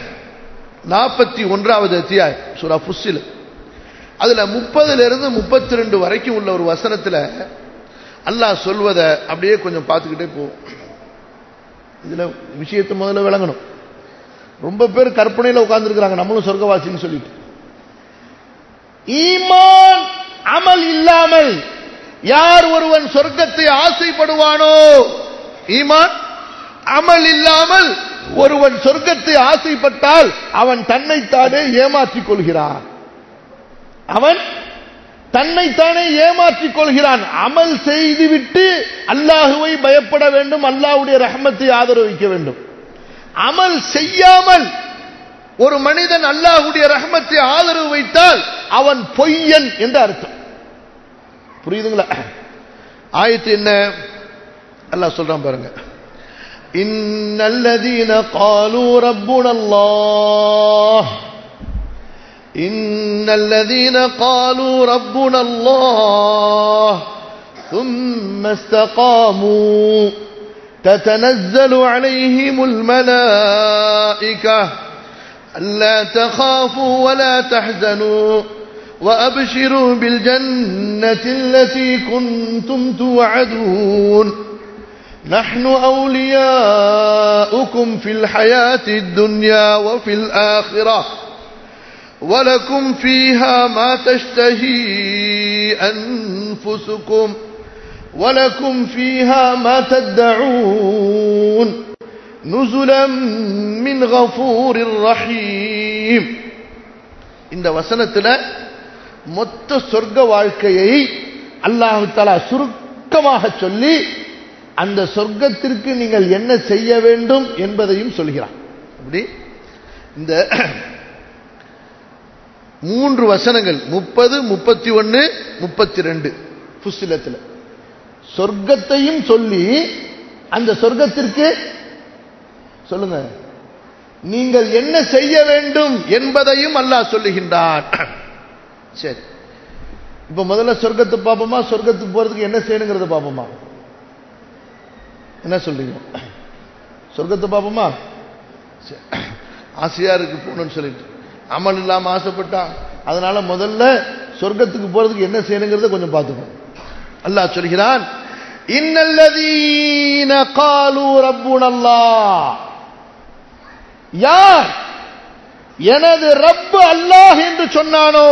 41வது அத்தியாயம் சூரா ஃபுஸ்ஸில், அதுல 30லிருந்து 32 வரைக்கும் உள்ள ஒரு வசனத்துல அல்லாஹ் சொல்வதை அப்படியே கொஞ்சம் பார்த்துக்கிட்டே போவோம். இதுல விஷயத்தை முதல்ல விளங்கணும். ரொம்ப பேர் கற்பனையில உட்கார்ந்து இருக்கிறாங்க, நம்மளும் சொர்க்கவாசின்னு சொல்லிட்டு. ஈமான் அமல் இல்லாமல் யார் ஒருவன் சொர்க்கத்தை ஆசைப்படுவானோ, ஈமான் அமல் இல்லாமல் ஒருவன் சொர்க்கத்தை ஆசைப்பட்டால் அவன் தன்னைத்தானே ஏமாற்றிக் கொள்கிறான். அவன் தன்னைத்தானே ஏமாற்றிக் கொள்கிறான். அமல் செய்துவிட்டு அல்லாஹுவை பயப்பட வேண்டும், அல்லாஹ்வுடைய ரஹ்மத்தை ஆதரவிக்க வேண்டும். அமல் செய்யாமல் ஒரு மனிதன் அல்லாஹ்வுடைய ரஹ்மத்தை ஆதரவு வைத்தால் அவன் பொய்யன் என்று அர்த்தம். புரியுதுங்களா? ஆயத்து என்ன அல்லாஹ் சொல்றான் பாருங்க. இன்னல்லதீன காலூ ரப்புனல்லாஹ், இன்னல்லதீன காலூ ரப்புனல்லாஹ் ثم استقاموا تتنزل عليهم الملائكة ألا تخافوا ولا تحزنوا وأبشروا بالجنة التي كنتم توعدون نحن أولياؤكم في الحياة الدنيا وفي الآخرة ولكم فيها ما تشتهي أنفسكم ولكم فيها ما تدعون نزلا من غفور رحيم. இந்த வசனத்துல மொத்த சொர்க்க வாழ்க்கையை அல்லாஹ் தஆலா சுருக்கமாக சொல்லி அந்த சொர்க்கத்திற்கு நீங்கள் என்ன செய்ய வேண்டும் என்பதையும் சொல்கிறான். அப்படி இந்த 3 வசனங்கள் 30, 31, 32 ஃபுஸ்ஸிலத்தில் சொர்க்கத்தையும் சொல்லி அந்த சொர்க்கத்திற்கு சொல்லுங்க நீங்கள் என்ன செய்ய வேண்டும் என்பதையும் அல்லாஹ் சொல்லுகின்றான். சரி, இப்ப முதல்ல சொர்க்கத்தை பார்ப்போமா? சொர்க்கத்துக்கு போறதுக்கு என்ன செய்யணுங்கிறத பார்ப்போமா? என்ன சொல்றீங்க? சொர்க்கத்தை பார்ப்போமா? ஆசையா இருக்கு போகணும்னு சொல்லிட்டு அமல் இல்லாம ஆசைப்பட்டான். அதனால முதல்ல சொர்க்கத்துக்கு போறதுக்கு என்ன செய்யணுங்கிறத கொஞ்சம் பார்த்துக்கணும். அல்லாஹ் சொல்கிறான், இன்னல்லதீன காலு ரப்புனல்லாஹ், யார் எனது ரப்பு அல்லாஹ் என்று சொன்னானோ,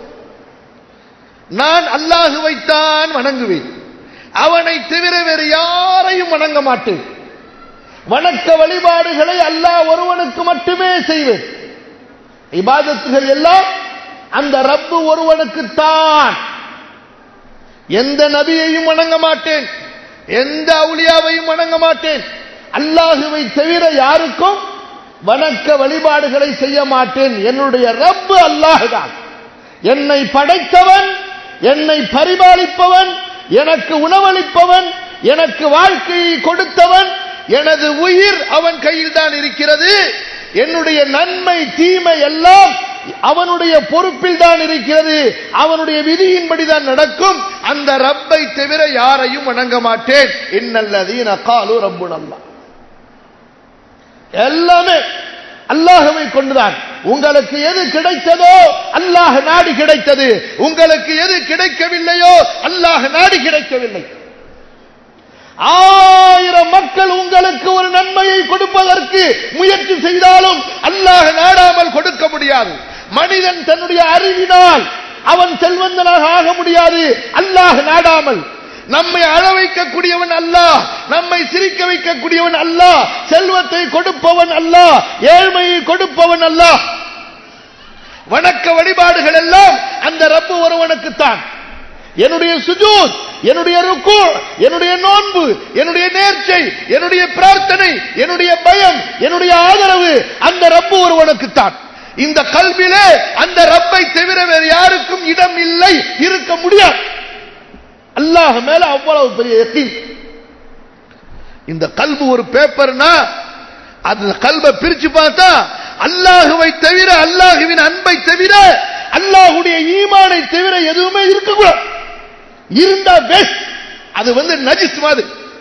நான் அல்லாஹுவைத்தான் வணங்குவேன், அவனை தவிர வேறு யாரையும் வணங்க மாட்டேன், வணக்க வழிபாடுகளை அல்லாஹ் ஒருவனுக்கு மட்டுமே செய்வேன், இபாதத்துகள் எல்லாம் அந்த ரப்பு ஒருவனுக்குத்தான், எந்த நபியையும் வணங்க மாட்டேன், எந்த அவுலியாவையும் வணங்க மாட்டேன், அல்லாஹுவை தவிர யாருக்கும் வணக்க வழிபாடுகளை செய்ய மாட்டேன். என்னுடைய ரப்பு அல்லாஹ்தான், என்னை படைத்தவன், என்னை பரிபாலிப்பவன், எனக்கு உணவளிப்பவன், எனக்கு வாழ்க்கையை கொடுத்தவன், எனது உயிர் அவன் கையில் தான் இருக்கிறது, என்னுடைய நன்மை தீமை எல்லாம் அவனுடைய பொறுப்பில் தான் இருக்கிறது, அவனுடைய விதியின்படி தான் நடக்கும், அந்த ரப்பை தவிர யாரையும் வணங்க மாட்டேன். இன்னல்லதீன காலு ரப்புனல்லாஹ், எல்லாமே அல்லாஹ்வை கொண்டுதான். உங்களுக்கு எது கிடைத்ததோ அல்லாஹ் நாடி கிடைத்தது, உங்களுக்கு எது கிடைக்கவில்லையோ அல்லாஹ் நாடி கிடைக்கவில்லை. 1000 மக்கள் உங்களுக்கு ஒரு நன்மையை கொடுப்பதற்கு முயற்சி செய்தாலும் அல்லாஹ் நாடாமல் கொடுக்க முடியாது. மனிதன் தன்னுடைய அறிவினால் அவன் செல்வந்தனாக ஆக முடியாது, அல்லாஹ் நாடாமல். நம்மை அழ வைக்கக்கூடியவன் அல்லாஹ், நம்மை சிரிக்க வைக்கக்கூடியவன் அல்லாஹ், செல்வத்தை கொடுப்பவன் அல்லாஹ், ஏழ்மையை கொடுப்பவன் அல்லாஹ். வணக்க வழிபாடுகள் எல்லாம் அந்த ரப்பு ஒருவனுக்குத்தான். என்னுடைய சுஜூத், என்னுடைய ருக்கு, என்னுடைய நோன்பு, என்னுடைய நேர்ச்சை, என்னுடைய பிரார்த்தனை, என்னுடைய பயம், என்னுடைய ஆதரவு அந்த ரப்பு ஒருவனுக்குத்தான். இந்த கல்விலே அந்த ரப்பை தவிர வேறு யாருக்கும் இடம் இல்லை, இருக்க முடியாது. அல்லாஹ் மேல அவ்வளவு பெரிய யகீன். இந்த கல்பு ஒரு பேப்பர்னா அந்த கல்பை பிரிச்சு பார்த்தா அல்லாஹுவை தவிர, அல்லாஹுவின் அன்பை தவிர, அல்லாஹுடைய ஈமானை தவிர எதுவுமே இருக்கக்கூடாது. இருந்தா பெஸ்ட், அது நஜிஸ் மாதிரி.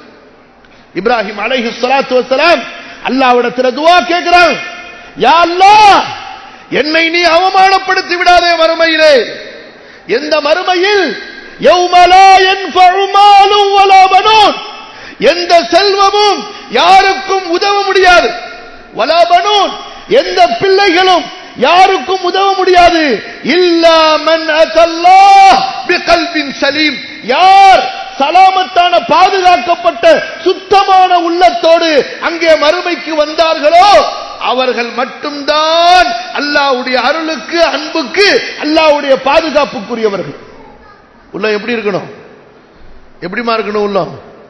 இப்ராஹிம் அலைஹிஸ்ஸலாத்து வஸ்ஸலாம் அல்லாஹ்விடத்தில் துஆ கேட்கிறாங்க, யா அல்லாஹ், என்னை நீ அவமானப்படுத்தி விடாதே மறுமையிலே. எந்த மறுமையில்? யௌம லா யன்ஃபஉ மாலும் வலா பனூன், எந்த செல்வமும் யாருக்கும் உதவ முடியாது. வலா பனூன், எந்த பிள்ளைகளும் யாருக்கும் உதவ முடியாது. இல்லா மன் அத்தல்லாஹ் பிகல்பின் சலீம், யார் சலாமத்தான பாதுகாக்கப்பட்ட சுத்தமான உள்ளத்தோடு அங்கே மறுமைக்கு வந்தார்களோ அவர்கள் மட்டும்தான் அல்லாஹ்வுடைய அருளுக்கு, அன்புக்கு, அல்லாஹ்வுடைய பாதுகாப்புக்குரியவர்கள். உள்ள எப்படி இருக்கணும்? எப்படிமா இருக்கணும் உள்ள?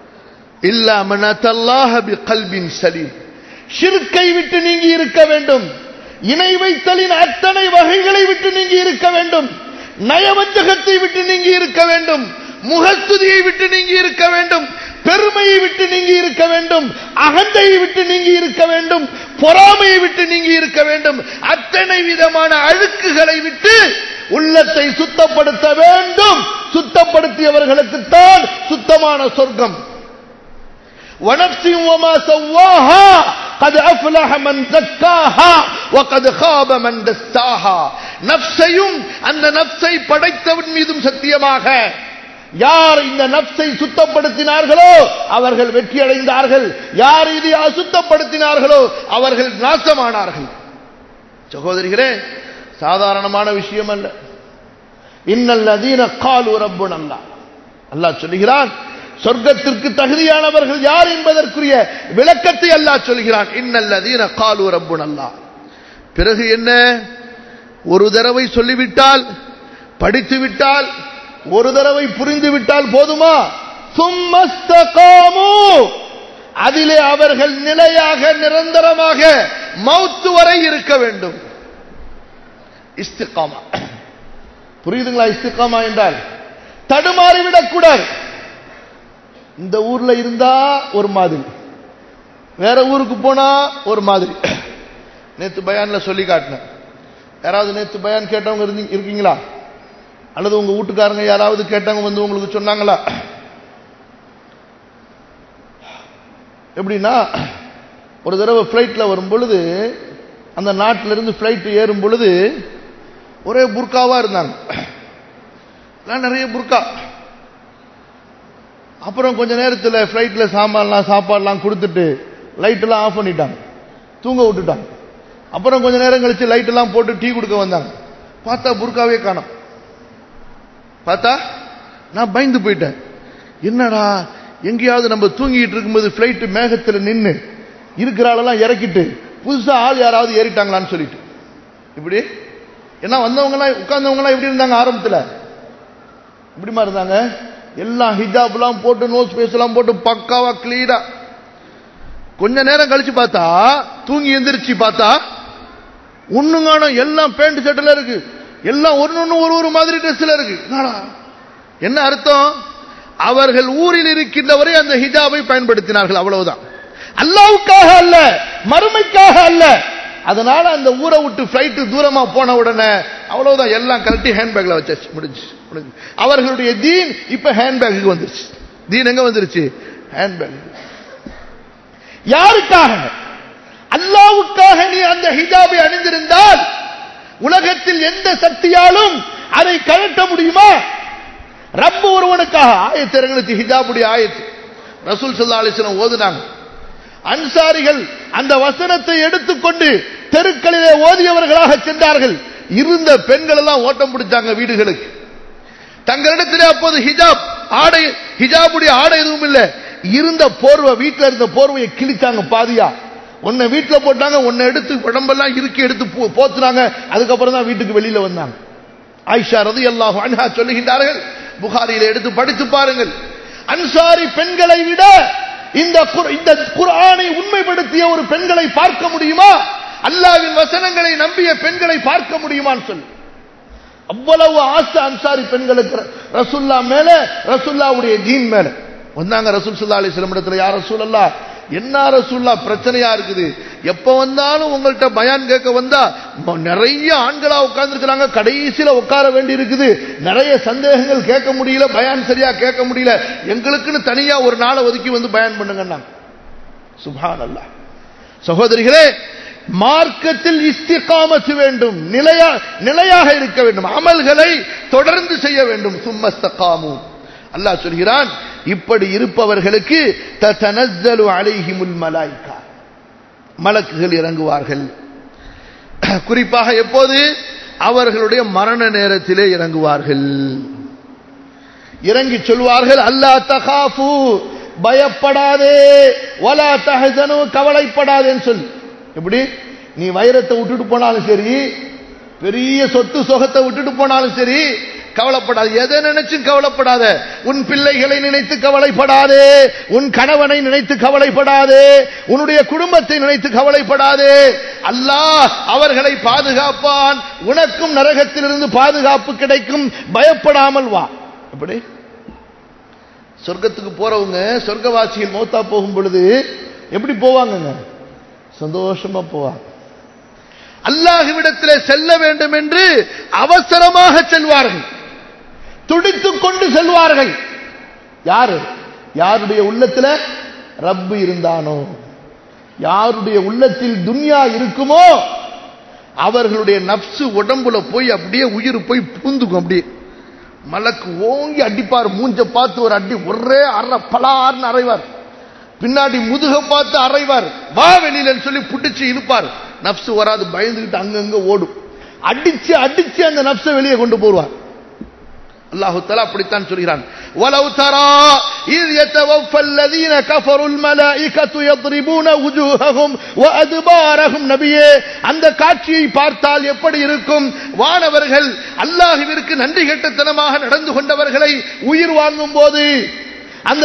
இல்லா மன் அத்தல்லாஹ் பிகல்பின் சலீம், ஷிர்க்கை விட்டு நீங்கி இருக்க வேண்டும், இணை வைத்தலின் அத்தனை வகைகளை விட்டு நீங்கி இருக்க வேண்டும், நயவஞ்சகத்தை விட்டு நீங்கி இருக்க வேண்டும், முகஸ்துதியை விட்டு நீங்கி இருக்க வேண்டும், பெருமையை விட்டு நீங்கி இருக்க வேண்டும், அகந்தையை விட்டு நீங்கி இருக்க வேண்டும், பொறாமையை விட்டு நீங்கி இருக்க வேண்டும். அத்தனை விதமான அழுக்குகளை விட்டு உள்ளத்தை சுத்தப்படுத்த வேண்டும். சுத்தப்படுத்தியவர்களுக்குத்தான் சுத்தமான சொர்க்கம். وَنَفْسٍ وَمَا سَوَّاهَا قَدْ أَفْلَحَ مَنْ زَكَّاهَا وَقَدْ خَابَ مَنْ دَسَّاهَا. நஃப்ஸையும் அந்த நஃப்ஸை படைத்தவன் மீதும் சத்தியமாக, யார் இந்த நஃப்ஸை சுத்தப்படுத்தினார்களோ அவர்கள் வெற்றி அடைந்தார்கள், யார் இதை அசுத்தப்படுத்தினார்களோ அவர்கள் நாசமானார்கள். சகோதரிகளே, சாதாரணமான விஷயம் அல்ல. இன்னல்லதீன காலு ரப்புனல்லாஹ், அல்லாஹ் சொல்கிறான், சொர்க்கத்திற்கு தகுதியானவர்கள் யார் என்பதற்குரிய விளக்கத்தை அல்லாஹ் சொல்கிறான். இன்னல்லதீன காலு ரப்புனல்லாஹ். பிறகு என்ன? ஒரு தடவை சொல்லிவிட்டால், படித்து விட்டால், ஒரு தடவை புரிந்து விட்டால் போதுமா? சும்மஸ்தகாமு, அதிலே அவர்கள் நிலையாக நிரந்தரமாக மௌத்து வரை இருக்க வேண்டும். இஸ்திகாமா புரியுதுங்களா? இஸ்திகாமா என்றால் தடுமாறிவிடக் கூடாது. இந்த ஊர்ல இருந்தா ஒரு மாதிரி, வேற ஊருக்கு போனா ஒரு மாதிரி. நேத்து பயான்ல சொல்லி காட்டினேன். யாராவது நேத்து பயான் கேட்டவங்க இருக்கீங்களா? அல்லது உங்க வீட்டுக்காரங்க யாராவது கேட்டவங்க உங்களுக்கு சொன்னாங்களா? எப்படின்னா, ஒரு தடவை பிளைட்ல வரும் பொழுது அந்த நாட்டிலிருந்து ஃப்ளைட் ஏறும் பொழுது ஒரே புர்காவா இருந்தாங்க, நிறைய புர்கா. அப்புறம் கொஞ்ச நேரத்தில் ஃப்ளைட்ல சாமான்லாம் சாப்பாடுலாம் கொடுத்துட்டு லைட் எல்லாம் ஆஃப் பண்ணிட்டாங்க, தூங்க விட்டுட்டாங்க. அப்புறம் கொஞ்ச நேரம் கழிச்சு லைட் எல்லாம் போட்டு டீ கொடுக்க வந்தாங்க. பார்த்தா புர்காவே காணோம். பார்த்தா நான் பயந்து போயிட்டேன், என்னடா எங்கேயாவது நம்ம தூங்கிட்டு இருக்கும்போது ஃப்ளைட் மேகத்தில் நின்று இருக்கிற ஆளெல்லாம் இறக்கிட்டு புதுசா ஆள் யாராவது ஏறிட்டாங்களான்னு சொல்லிட்டு. இப்படி என்ன வந்தவங்க எல்லாம் உட்கார்ந்தவங்க எல்லாம் எப்படி இருந்தாங்க? ஆரம்பத்தில் இப்படிமா இருந்தாங்க, எல்லாம் ஹிஜாப் எல்லாம் போட்டு நோஸ் பேஸ் எல்லாம் போட்டு பக்காவா கிளீனா. கொஞ்ச நேரம் கழிச்சு பார்த்தா தூங்கி எந்திரிச்சு பார்த்தா ஒண்ணுங்கான எல்லாம் பேண்ட் ஷர்ட்ல இருக்கு, எல்லாம் ஒன்னு ஒரு மாதிரி ட்ரெஸ்ல இருக்கு. என்ன அர்த்தம்? அவர்கள் ஊரில் இருக்கின்றவரை அந்த ஹிஜாபை பயன்படுத்தினார்கள், அவ்வளவுதான். அல்லாஹ்வுக்காக அல்ல, மறுமைக்காக அல்ல. அதனால அந்த ஊரை விட்டு ஃபிளைட் தூரமா போன உடனே அவ்வளவுதான், எல்லாம் கழட்டி ஹேண்ட்பேக்ல வச்சாச்சு, முடிஞ்சு. அவர்களுடைய தீன் இப்ப ஹேண்ட்பேக்கு வந்துருச்சு. தீன் எங்க வந்துருச்சு? ஹேண்ட்பேக். யாருக்காக? அல்லாஹ்வுக்காக நீ அந்த ஹிஜாபை அணிந்திருந்தால் உலகத்தில் எந்த சக்தியாலும் அதை கழட்ட முடியுமா? ரப்பு ஒருவனுக்காக ஆயத்து இறங்குச்சு, ஹிஜாபுடைய ஆயத்து. ரசூல் ஸல்லல்லாஹு அலைஹி வஸல்லம் ஓதுனாங்க. அன்சாரிகள் அந்த வசனத்தை எடுத்துக்கொண்டு தெருக்களிலே ஓதியவர்களாக சென்றார்கள். இருந்த பெண்கள் எல்லாம் ஓட்டம் பிடிச்சாங்க வீடுகளுக்கு. தங்களிடத்திலே அப்போது ஹிஜாபுடைய ஆடை எதுவும் இல்லை. இருந்த போர்வை, வீட்டில் இருந்த போர்வையை கிழிச்சாங்க பாதியா. ஒன்ன வீட்டில் போட்டாங்க, ஒன்ன எடுத்து உடம்பெல்லாம் இறுக்கி எடுத்து போத்துனாங்க. அதுக்கப்புறம் தான் வீட்டுக்கு வெளியில வந்தாங்க. ஆயிஷா ரலியல்லாஹு அன்ஹா சொல்லுகின்றார்கள், புகாரியில எடுத்து படித்து பாருங்கள், அன்சாரி பெண்களை விட இந்த குர்ஆனை உண்மைப்படுத்திய ஒரு பெண்களை பார்க்க முடியுமா? அல்லாஹ்வின் வசனங்களை நம்பிய பெண்களை பார்க்க முடியுமான்னு சொல்லு. அவ்வளவு ஆசை அன்சாரி பெண்களுக்கு ரசூல்லா மேல, ரசூல்லாவுடைய தீன் மேல. வந்தாங்க ரசூல் ஸல்லல்லாஹு அலைஹி வஸல்லம் இடத்துல, யா ரசூலல்லாஹ், என்ன ரசூல்லா பிரச்சனையா இருக்குது, எப்ப வந்தாலும் உங்கள்கிட்ட பயான் கேட்க வந்தா நிறைய ஆண்களா உட்கார்ந்துருக்கிறாங்க, கடைசியில உட்கார வேண்டி இருக்குது, நிறைய சந்தேகங்கள் கேட்க முடியல, பயான் சரியா கேட்க முடியல, எங்களுக்குன்னு தனியா ஒரு நாளை ஒதுக்கி வந்து பயான் பண்ணுங்க. சுப்ஹானல்லாஹ். சகோதரிகளே, மார்க்கத்தில் இஸ்திகாமத் வேண்டும், நிலையாக இருக்க வேண்டும், அமல்களை தொடர்ந்து செய்ய வேண்டும். சும்மஸ்தகாமு, அல்லாஹ் சொல்கிறான், இப்படி இருப்பவர்களுக்கு ததனஸ்ஸலு அலைஹிமுல் மலாயிகா, மலக்குகள் இறங்குவார்கள். குறிப்பாக எப்போது? அவர்களுடைய மரண நேரத்திலே இறங்குவார்கள். இறங்கி சொல்வார்கள், அல்லா தகாஃபு, பயப்படாதே, வலா தஹஸனு, கவலைப்படாதேன்னு சொல்லி. எப்படி? நீ வைரத்தை விட்டுட்டு போனாலும் சரி, பெரிய சொத்து சொகத்தை விட்டுட்டு போனாலும் சரி, கவலைப்படாது. எதை நினைச்சும் கவலைப்படாத. உன் பிள்ளைகளை நினைத்து கவலைப்படாதே, உன் கணவனை நினைத்து கவலைப்படாதே, உன்னுடைய குடும்பத்தை நினைத்து கவலைப்படாதே. அல்லாஹ் அவர்களை பாதுகாப்பான், உனக்கும் நரகத்திலிருந்து பாதுகாப்பு கிடைக்கும், பயப்படாமல் வா. எப்படி? சொர்க்கத்துக்கு போறவங்க, சொர்க்கவாசிகள் மௌத்தா போகும் பொழுது எப்படி போவாங்க? சந்தோஷமா போவாங்க. அல்லாஹ்விடத்தில் செல்ல வேண்டும் என்று அவசரமாக செல்வார்கள், துடித்துக் கொண்டு செல்வார்கள். யாரு? யாருடைய உள்ளத்தில் ரப்பு இருந்தானோ, யாருடைய உள்ளத்தில் துன்யா இருக்குமோ அவர்களுடைய நப்சு உடம்புல போய் அப்படியே உயிர் போய் பூந்துக்கும். அப்படியே மலக்கு ஓங்கி அடிப்பார், மூஞ்ச பார்த்து ஒரு அடி, ஒரே அரை பலார்னு அறைவார், பின்னாடி முதுக பார்த்து அறைவார், வா வெளியில சொல்லி புடிச்சு இழுப்பார். நப்சு வராது, பயந்துகிட்டு அங்கங்க ஓடும். அடிச்சு அடிச்சு அந்த நப்சை வெளியே கொண்டு போவார். அல்லாஹ் தஆலா அப்படித்தான் சொல்கிறான், வலவ் தரா இஸ் யதவஃபல் லதீன கஃபருல் மலாயிகத்து யضربون وجوههم وادبارهم. நபியே, அந்த காட்சியை பார்த்தால் எப்படி இருக்கும்? வானவர்கள் அல்லாஹ்விற்கு நன்றி கெட்டத்தனமாக நடந்து கொண்டவர்களை உயிர் வாங்கும் போது அந்த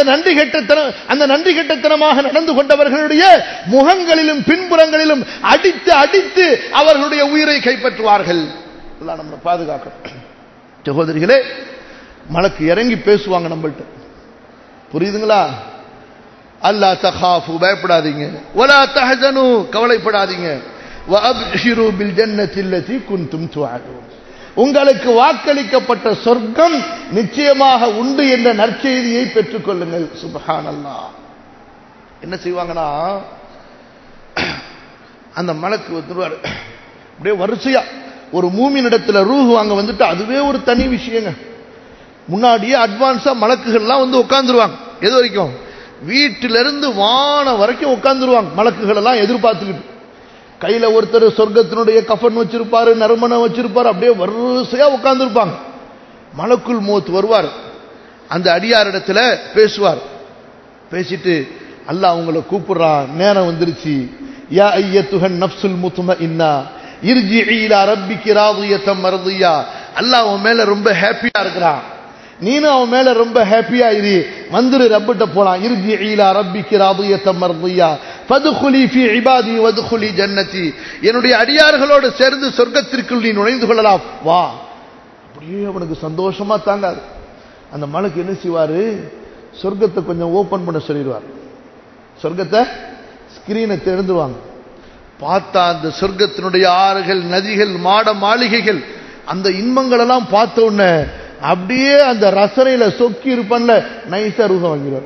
நன்றி கெட்டத்தனமாக நடந்து கொண்டவர்களுடைய முகங்களிலும் பின்புறங்களிலும் அடித்து அடித்து அவர்களுடைய உயிரை கைப்பற்றுவார்கள். அல்லாஹ் நம்மை பாதுகாக்கட்டும். சகோதரிகளே, மலக்கு இறங்கி பேசுவாங்க நம்மள்ட்ட, புரியுதுங்களா? அல்லா தகாஃபு, பயப்படாதீங்க, வலா தஹஸனு, கவலைப்படாதீங்க, வஅப்ஷிரு பில் ஜன்னத்தி அல்லதி குன்தும் துஅதூன், உங்களுக்கு வாக்களிக்கப்பட்ட சொர்க்கம் நிச்சயமாக உண்டு என்ற நற்செய்தியை பெற்றுக் கொள்ளுங்கள். சுப்ஹானல்லாஹ். என்ன செய்வாங்கன்னா, அந்த மலக்கு வந்துருவாரு. அப்படியே வரிசையா ஒரு மூமினிடத்துல ரூஹ் வாங்க வந்துட்டு அதுவே ஒரு தனி விஷயங்க. முன்னாடியே அட்வான்ஸா மலக்குகள்லாம் வந்து உட்கார்ந்துருவாங்க. எது வரைக்கும்? வீட்டிலிருந்து வானம் வரைக்கும் உட்கார்ந்துருவாங்க. மலக்குகள் எல்லாம் எதிர்பார்த்துக்கிட்டு, கையில ஒருத்தர் சொர்க்கத்தினுடைய கஃபன் வச்சிருப்பாரு, நறுமணம் வச்சிருப்பாரு, அப்படியே வரிசையா உட்கார்ந்துருப்பாங்க. மலக்குல் மௌத் வருவார், அந்த அடியாரிடத்துல பேசுவார். பேசிட்டு அல்லாஹ் உங்களை கூப்பிடுறான், நேரம் வந்துருச்சு. யா அய்யத்துஹன் நஃப்ஸுல் முத்மஇன்னா இர்ஜிஇ இலா ரப்பிகி ராதியத்தம் மர்தியா. அல்லாஹ் உன் மேல ரொம்ப ஹாப்பியா இருக்கிறான், நீனும் அவன் மேல ரொம்ப ஹாப்பியா இரு, வந்துரு ரப்பிட்ட போலாம். இர்ஜிஇ இலா ரப்பிகி ராதியத்தம் மர்தியா ஃபதுகுலி ஃபீ இபாதி வதுகுலி ஜன்னதி. என்னுடைய அடியார்களோடு சேர்ந்து சொர்க்கத்திற்குள் நீ நுழைந்து கொள்ளலாம் வா. அப்படியே அவனுக்கு சந்தோஷமா தாங்காது. அந்த மலக்கு என்ன செய்வாரு, சொர்க்கத்தை கொஞ்சம் ஓபன் பண்ண சொல்லிடுவார். சொர்க்கத்தை ஸ்கிரீனை திறந்துவாங்க. பார்த்தா அந்த சொர்க்கத்தினுடைய ஆறுகள், நதிகள், மாட மாளிகைகள், அந்த இன்பங்கள் எல்லாம் பார்த்த உடனே அப்படியே அந்த ரசனையில சொக்கி இருப்பான்ல, நைசா ரூபம் வாங்கிடுவார்.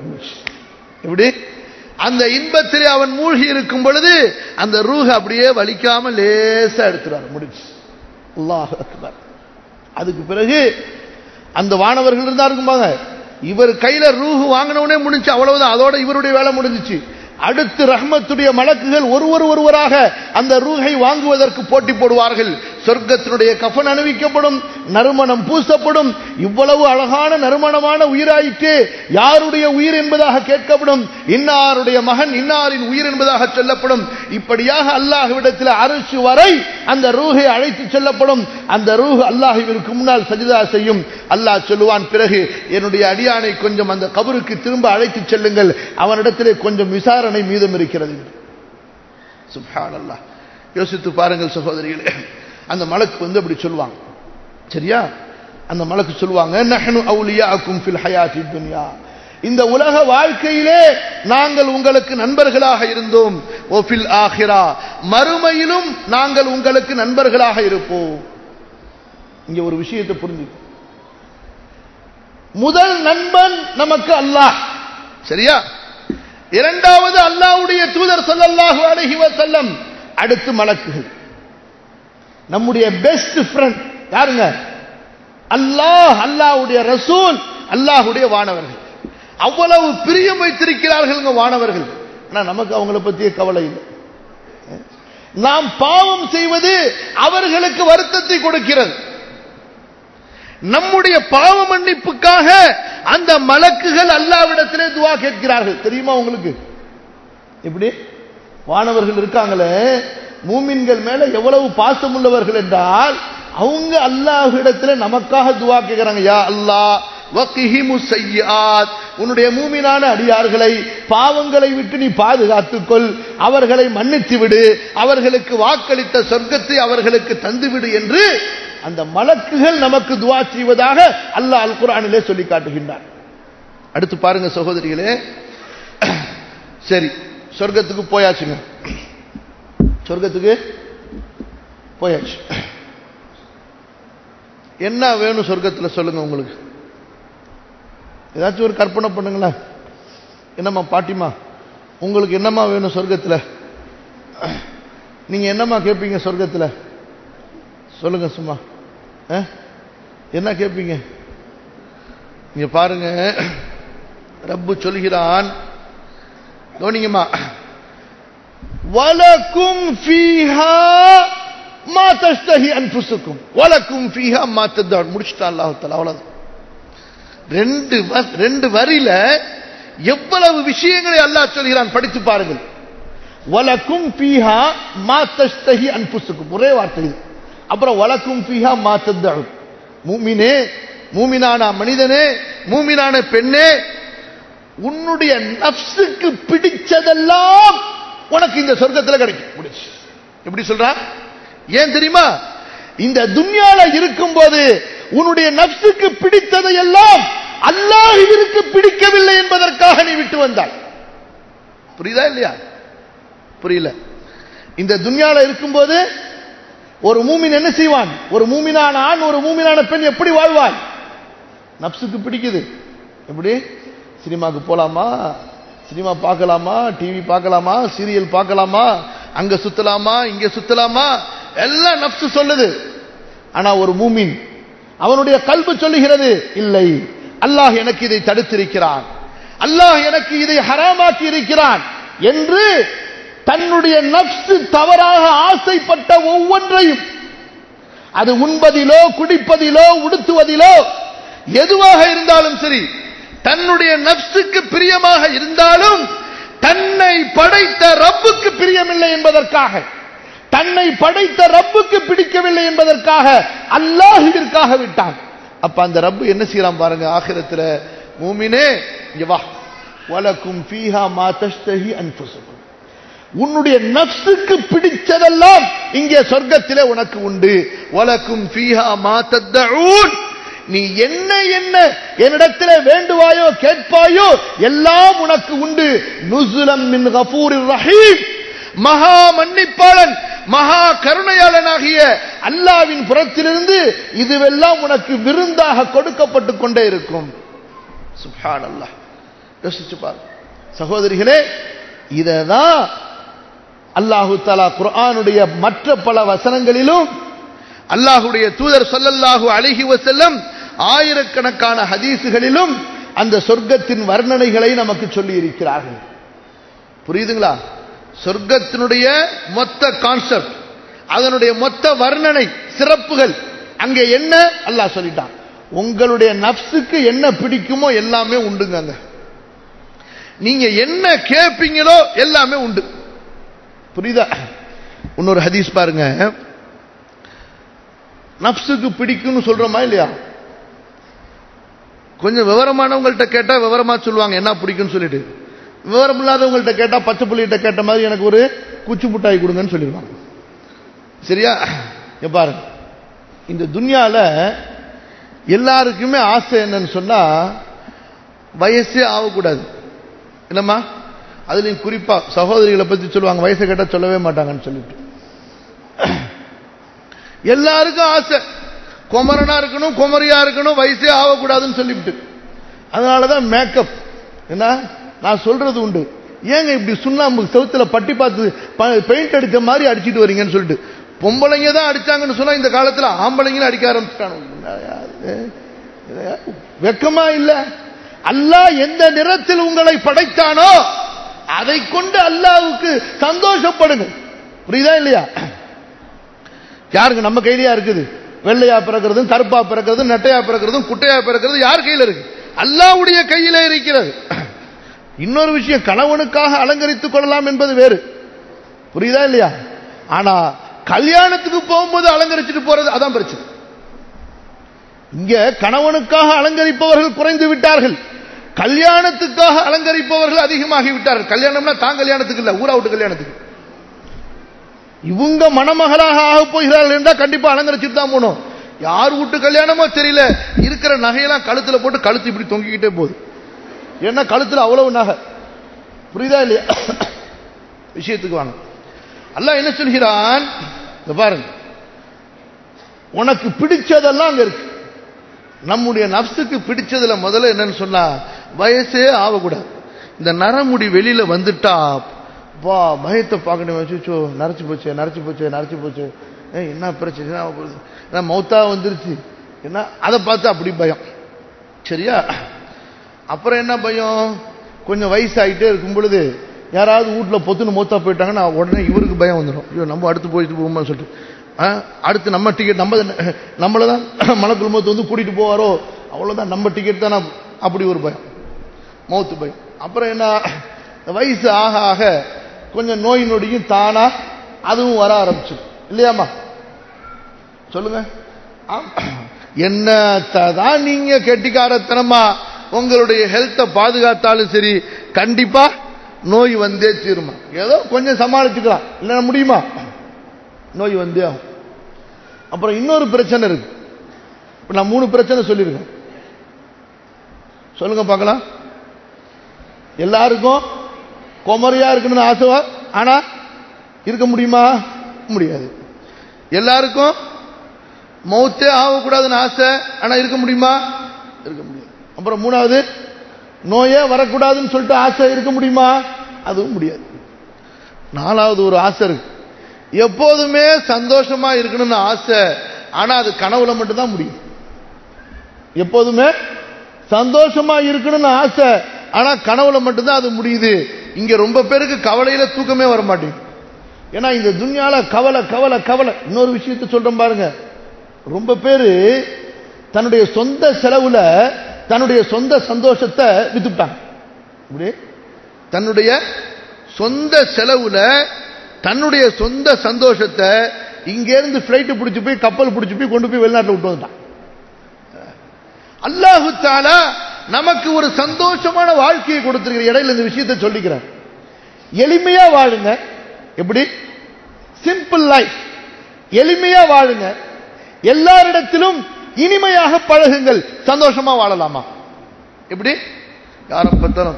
எப்படி அந்த இன்பத்திலே அவன் மூழ்கி இருக்கும் பொழுது அந்த ரூஹ அப்படியே வலிக்காம லேசா எடுத்துறாரு. முடிச்சு. அல்லாஹ் அக்பர். அதுக்கு பிறகு அந்த வானவர்கள் இருந்தா இருக்கும்பாங்க, இவர் கையில ரூஹ் வாங்கினவனே முடிஞ்சு, அவ்வளவுதான், அதோட இவருடைய வேலை முடிஞ்சிச்சு. அடுத்து ரஹ்மத்துடைய மலக்குகள் ஒருவராக அந்த ரூஹை வாங்குவதற்கு போட்டி போடுவார்கள். சொர்க்கத்தினுடைய கஃபன் அணிவிக்கப்படும், நறுமணம் பூசப்படும். இவ்வளவு அழகான நறுமணமான உயிராயிற்று, யாருடைய உயிர் என்பதாக கேட்கப்படும், இன்னாருடைய மகன் இன்னாரின் உயிர் என்பதாக சொல்லப்படும். இப்படியாக அல்லாஹ்விடத்தில் அர்ஷ் வரை அந்த ரூஹை அழைத்து செல்லப்படும். அந்த ரூஹ் அல்லாஹ்விற்கு முன்னால் சஜ்தா செய்யும். அல்லாஹ் சொல்லுவான், பிறகு என்னுடைய அடியானை கொஞ்சம் அந்த கபருக்கு திரும்ப அழைத்து செல்லுங்கள், அவனிடத்திலே கொஞ்சம் விசாரணை மீதம் இருக்கிறது. சுப்ஹானல்லாஹ். யோசித்து பாருங்கள் சகோதரிகளே. அந்த மலக்கு வந்து அப்படி சொல்லுவாங்க. சரியா? அந்த மலக்கு சொல்லுவாங்க, நஹ்னு அவுலியாக்கும் ஃபில் ஹயாத்தி துன்யா, இந்த உலக வாழ்க்கையிலே நாங்கள் உங்களுக்கு நண்பர்களாக இருந்தோம். ஓ ஃபில் ஆஹிரா, மறுமையிலும் நாங்கள் உங்களுக்கு நண்பர்களாக இருப்போம். இங்க ஒரு விஷயத்தை புரிஞ்சு, முதல் நண்பன் நமக்கு அல்லாஹ். சரியா? இரண்டாவது அல்லாஹ்வுடைய தூதர் ஸல்லல்லாஹு அலைஹி வஸல்லம், அடுத்து மலக்குகள். நம்முடைய பெஸ்ட் ஃப்ரெண்ட் யாருங்க? அல்லாஹ், அல்லாஹ்வுடைய ரசூல், அல்லாஹ்வுடைய வானவர்கள். அவ்வளவு பிரியம் வைத்திருக்கிறார்கள் வானவர்கள். ஆனா நமக்கு அவங்கள பற்றிய கவலை இல்லை. நாம் பாவம் செய்வது அவர்களுக்கு வருத்தத்தை கொடுக்கிறது. நம்முடைய பாவ மன்னிப்புக்காக அந்த மலக்குகள் அல்லாஹ்விடத்திலே துஆ கேட்கிறார்கள். தெரியுமா உங்களுக்கு? இப்படி வானவர்கள் இருக்காங்களே, மூமின்கள் மேல எவ்வளவு பாசம் உள்ளவர்கள் என்றால், அவங்க அல்லாஹ்விடத்தில் நமக்காக துஆ கேட்கிறாங்க. யா அல்லாஹ் வகிஹிமுஸ் ஸய்யிஆத், உன்னுடைய மூமினான அடியார்களை பாவங்களை விட்டு நீ பாதுகாத்துக்கொள், அவர்களை மன்னித்து விடு, அவர்களுக்கு வாக்களித்த சொர்க்கத்தை அவர்களுக்கு தந்துவிடு என்று அந்த மலக்குகள் நமக்கு துஆ செய்வதாக அல்லாஹ் அல் குர்ஆனிலே சொல்லி காட்டுகின்றார். அடுத்து பாருங்க சகோதரிகளே. சரி, சொர்க்கத்துக்கு போயாச்சுங்க, சொர்க்கத்துக்கு போயாச்சு. என்ன வேணும் சொர்க்கத்தில் சொல்லுங்க. உங்களுக்கு ஏதாச்சும் ஒரு கற்பனை பண்ணுங்களேன். என்னம்மா பாட்டிமா, உங்களுக்கு என்னம்மா வேணும் சொர்க்கத்தில்? நீங்க என்னம்மா கேட்பீங்க சொர்க்கத்தில்? சொல்லுங்க சும்மா. என்ன கேட்பீங்க? நீங்க பாருங்க, ரப்பு சொல்கிறான், கவனிங்கம்மா, வலக்கும் ஃபீஹா மா தஷ்தஹி அன்ஃபுசுக்கும் வலக்கும் ஃபீஹா மா ததூன். முடிச்சிட்டான் அல்லாஹ் தஆலா. அவ்வளவுதான். ரெண்டு வரியில எவ்வளவு விஷயங்களை அல்லாஹ் சொல்கிறான் படித்து பாருங்கள். வலக்கும் ஃபீஹா மா தஷ்தஹி அன்ஃபுசுக்கும், ஒரே வார்த்தை இது. அப்புறம் வலக்கும் ஃபீஹா மா ததூன். மூமினே, மூமினான மனிதனே, மூமினான பெண்ணே, உன்னுடைய நஃப்ஸுக்கு பிடிச்சதெல்லாம் உனக்கு இந்த சொர்க்கத்தில் கிடைக்கும். முடிச்சு. எப்படி சொல்றான்? ஏன் தெரியுமா? இந்த துன்யால இருக்கும்போது உன்னுடைய நஃப்ஸுக்கு பிடித்ததை எல்லாம் அல்லாஹ்விற்கு பிடிக்கவில்லை என்பதற்காக நீ விட்டு வந்தாய். புரியுதா இல்லையா? புரியல. இந்த துன்யால இருக்கும்போது ஒரு மூமின் என்ன செய்வான்? ஒரு மூமினான ஆண், ஒரு மூமினான பெண் எப்படி வாழ்வாய்? நஃப்ஸுக்கு பிடிக்குது. எப்படி? சினிமாக்கு போலாமா, சினிமா பார்க்கலாமா, டிவி பார்க்கலாமா, சீரியல் பார்க்கலாமா, அங்க சுத்தலாமா இங்க சுத்தலாமா எல்லாம் நப்சு சொல்லுது. ஆனா ஒரு மூமின் அவனுடைய கல்பு சொல்லுகிறது, இல்லை, அல்லாஹ் எனக்கு இதை தடுத்திருக்கிறான், அல்லாஹ் எனக்கு இதை ஹராமாக்கி இருக்கிறான் என்று தன்னுடைய நப்சு தவறாக ஆசைப்பட்ட ஒவ்வொன்றையும், அது உண்பதிலோ குடிப்பதிலோ உடுத்துவதிலோ எதுவாக இருந்தாலும் சரி, தன்னுடைய நப்சுக்கு பிரியமாக இருந்தாலும் தன்னை படைத்த ரப்புக்கு பிரியமில்லை என்பதற்காக, தன்னை படைத்த ரப்புக்கு பிடிக்கவில்லை என்பதற்காக அல்லாஹ்விற்காக விட்டான். அப்ப அந்த ரப்பு என்ன செய்யலாம் பாருங்க ஆகிரத்துல, மூமினே இங்க வா, வலக்கும் ஃபீஹா மா தஷ்தஹி அன்ஃபுசுக்கும், உன்னுடைய நஃப்ஸுக்கு பிடிச்சதெல்லாம் இங்கே சொர்க்கத்திலே உனக்கு உண்டு. வலக்கும் ஃபீஹா மா தத்தஊன், நீ என்ன என்ன என்னிடத்திலே வேண்டுவாயோ கேட்பாயோ எல்லாம் உனக்கு உண்டு. நுஸுலம் மின் கஃபூரிர் ரஹீம், மகா மன்னிப்பாளன் மகா கருணையாளனாகிய அல்லாஹ்வின் புறத்திலிருந்து இதுவெல்லாம் உனக்கு விருந்தாக கொடுக்கப்பட்டு கொண்டே இருக்கும். சுப்ஹானல்லாஹ். யோசிச்சு பாரு சகோதரிகளே, இததான் அல்லாஹு தஆலா குர்ஆனுடைய மற்ற பல வசனங்களிலும் அல்லாஹ்வுடைய தூதர் ஸல்லல்லாஹு அலைஹி வஸல்லம் ஆயிரக்கணக்கான ஹதீஸுகளிலும் அந்த சொர்க்கத்தின் வர்ணனைகளை நமக்கு சொல்லி இருக்கிறார்கள். புரியுதுங்களா? சொர்க்கத்தினுடைய மொத்த கான்செப்ட், அதனுடைய மொத்த வர்ணனை, சிறப்புகள் அங்கே என்ன அல்லாஹ் சொல்லிட்டான். உங்களுடைய நஃப்ஸுக்கு என்ன பிடிக்குமோ எல்லாமே உண்டுங்க. நீங்க என்ன கேட்பீங்களோ எல்லாமே உண்டு. புரியுதா? இன்னொரு ஹதீஸ் பாருங்க, நஃப்ஸுக்கு பிடிக்கும்னு சொல்றோமா இல்லையா? கொஞ்சம் விவரமானவங்கள்ட்ட கேட்டா விவரமா சொல்லுவாங்க என்ன பிடிக்கும்னு சொல்லிட்டு, விவரம் இல்லாதவங்கள்ட்ட கேட்டா பச்சை புள்ளிகிட்ட கேட்ட மாதிரி எனக்கு ஒரு குச்சி முட்டாய் கொடுங்கன்னு சொல்லிடுவாங்க. சரியா? பாருங்க, இந்த துன்யால எல்லாருக்குமே ஆசை என்னன்னு சொன்னா வயசே ஆகக்கூடாது. என்னம்மா? அதுலயும் குறிப்பா சகோதரிகளை பத்தி சொல்லுவாங்க, வயசை கேட்டா சொல்லவே மாட்டாங்கன்னு சொல்லிட்டு. எல்லாருக்கும் ஆசை குமரனா இருக்கணும், குமரியா இருக்கணும், வயசே ஆகக்கூடாதுன்னு சொல்லிவிட்டு. அதனாலதான் மேக்கப். என்ன நான் சொல்றது உண்டு, ஏங்க இப்படி சுண்ணாம்பு செவுத்துல பட்டி பார்த்து பெயிண்ட் அடிச்ச மாதிரி அடிச்சிட்டு வரீங்கன்னு சொல்லிட்டு. பொம்பளைங்க தான் அடிச்சாங்கன்னு சொன்னா இந்த காலத்துல ஆம்பளைங்களும் அடிக்க ஆரம்பிச்சிட்டாங்க. வெக்கமா இல்ல? அல்லாஹ் எந்த நிறத்தில் உங்களை படைத்தானோ அதை கொண்டு அல்லாஹ்வுக்கு சந்தோஷப்படுங்க. புரியுதா இல்லையா? யாருங்க நம்ம கையிலயா இருக்குது? வெள்ளையா பிறக்கிறதும் கருப்பா பிறக்கிறதும் நெட்டையா பிறக்கிறதும் குட்டையா பிறக்கிறது யார் கையில இருக்கு? அல்லாஹ்வுடைய கையிலே இருக்கிறது. இன்னொரு விஷயம், கணவனுக்காக அலங்கரித்துக் கொள்ளலாம் என்பது வேறு. புரியுதா இல்லையா? ஆனா கல்யாணத்துக்கு போகும்போது அலங்கரிச்சுட்டு போறது அதான் பிரச்சனை. இங்க கணவனுக்காக அலங்கரிப்பவர்கள் குறைந்து விட்டார்கள், கல்யாணத்துக்காக அலங்கரிப்பவர்கள் அதிகமாகி விட்டார்கள். கல்யாணம்னா தான் கல்யாணத்துக்கு இல்ல, ஊரா விட்டு கல்யாணத்துக்கு. இவங்க மணமகளாக ஆக போகிறார்கள் என்றால் கண்டிப்பா அலங்கரிச்சுட்டு தான் போகணும். யார் வீட்டு கல்யாணமோ தெரியல, இருக்கிற நகையெல்லாம் கழுத்துல போட்டு கழுத்து இப்படி தொங்கிக்கிட்டே போகுது. ஏன்னா கழுத்துல அவ்வளவு நகை. புரியுதா இல்லையா? விஷயத்துக்கு வாங்க. அல்லாஹ் என்ன சொல்கிறான் பாருங்க, உனக்கு பிடிச்சதெல்லாம் அங்க இருக்கு. நம்முடைய நஃப்ஸுக்கு பிடிச்சதுல முதல்ல என்னன்னு சொன்னா வயசே ஆகக்கூடாது. இந்த நரமுடி வெளியில வந்துட்டா வா பயத்தை பார்க்கணும், வச்சுச்சோ நரைச்சு போச்சு நரைச்சு போச்சு நரைச்சு போச்சு, என்ன பிரச்சனை, மௌத்தா வந்துருச்சு, என்ன அதை பார்த்து அப்படி பயம். சரியா? அப்புறம் என்ன பயம், கொஞ்சம் வயசாகிட்டே இருக்கும் பொழுது யாராவது வீட்டுல பொத்துன்னு மௌத்தா போயிட்டாங்கன்னா உடனே இவருக்கு பயம் வந்துடும், ஐயோ நம்ம அடுத்து போயிட்டு போகும்போது சொல்லிட்டு அடுத்து நம்ம டிக்கெட் நம்மளதான் மலக்குள் மௌத்து வந்து கூட்டிட்டு போவாரோ, அவ்வளவுதான் நம்ம டிக்கெட் தானே, அப்படி ஒரு பயம், மௌத்து பயம். அப்புறம் என்ன, வயசு ஆக ஆக கொஞ்சம் நோய் நொடியும் தானா அதுவும் வர ஆரம்பிச்சு இல்லையாமா? சொல்லுங்க. என்னத்தான் நீங்க கெட்டிக்காரத்தனமா உங்களுடைய ஹெல்த்தை பாதுகாத்தாலும் சரி கண்டிப்பா நோய் வந்தே தீருமா. ஏதோ கொஞ்சம் சமாளிச்சுக்கலாம், இல்ல முடியுமா? நோய் வந்தே ஆகும். அப்புறம் இன்னொரு பிரச்சனை இருக்கு. நான் 3 பிரச்சனை சொல்லிருக்கேன், சொல்லுங்க பார்க்கலாம். எல்லாருக்கும் குமரியா இருக்கணும்னு ஆசை, ஆனா இருக்க முடியுமா? முடியாது. எல்லாருக்கும் மௌத்தே ஆகக்கூடாதுன்னு ஆசை, ஆனா இருக்க முடியுமா? இருக்க முடியாது. அப்புறம் 3வது, நோயே வரக்கூடாதுன்னு சொல்லிட்டு ஆசை, இருக்க முடியுமா? அதுவும் முடியாது. நாலாவது ஒரு ஆசை இருக்கு. எப்போதுமே சந்தோஷமா இருக்கணும்னு ஆசை, ஆனா அது கனவுல மட்டும்தான் முடியும். எப்போதுமே சந்தோஷமா இருக்கணும்னு ஆசை, ஆனா கனவுல மட்டும்தான் அது முடியுது. இங்க ரொம்ப பேருக்கு கவலையில தூக்கமே வர மாட்டேங்குது. ஏன்னா இந்த துன்யால கவலை கவலை கவலை. இன்னொரு விஷயத்தை சொல்றேன் பாருங்க, ரொம்ப பேரு தன்னுடைய சொந்த செலவுல தன்னுடைய சொந்த சந்தோஷத்தை வித்துட்டாங்க. தன்னுடைய சொந்த செலவுல தன்னுடைய சொந்த சந்தோஷத்தை இங்க இருந்து பிளைட் பிடிச்சு போய் கப்பல் பிடிச்சு போய் கொண்டு போய் வெளிநாட்டில் விட்டு வந்துட்டான். அல்லாஹு தஆலா நமக்கு ஒரு சந்தோஷமான வாழ்க்கையை கொடுத்திருக்கிற இடையில இந்த விஷயத்தை சொல்லிக்கிறார். எளிமையா வாழுங்க. எப்படி? Simple life. எளிமையா வாழுங்க. எல்லாரிடத்திலும் இனிமையாக பழகுங்கள். சந்தோஷமா வாழலாமா? எப்படி? யாரை பார்த்தாலும்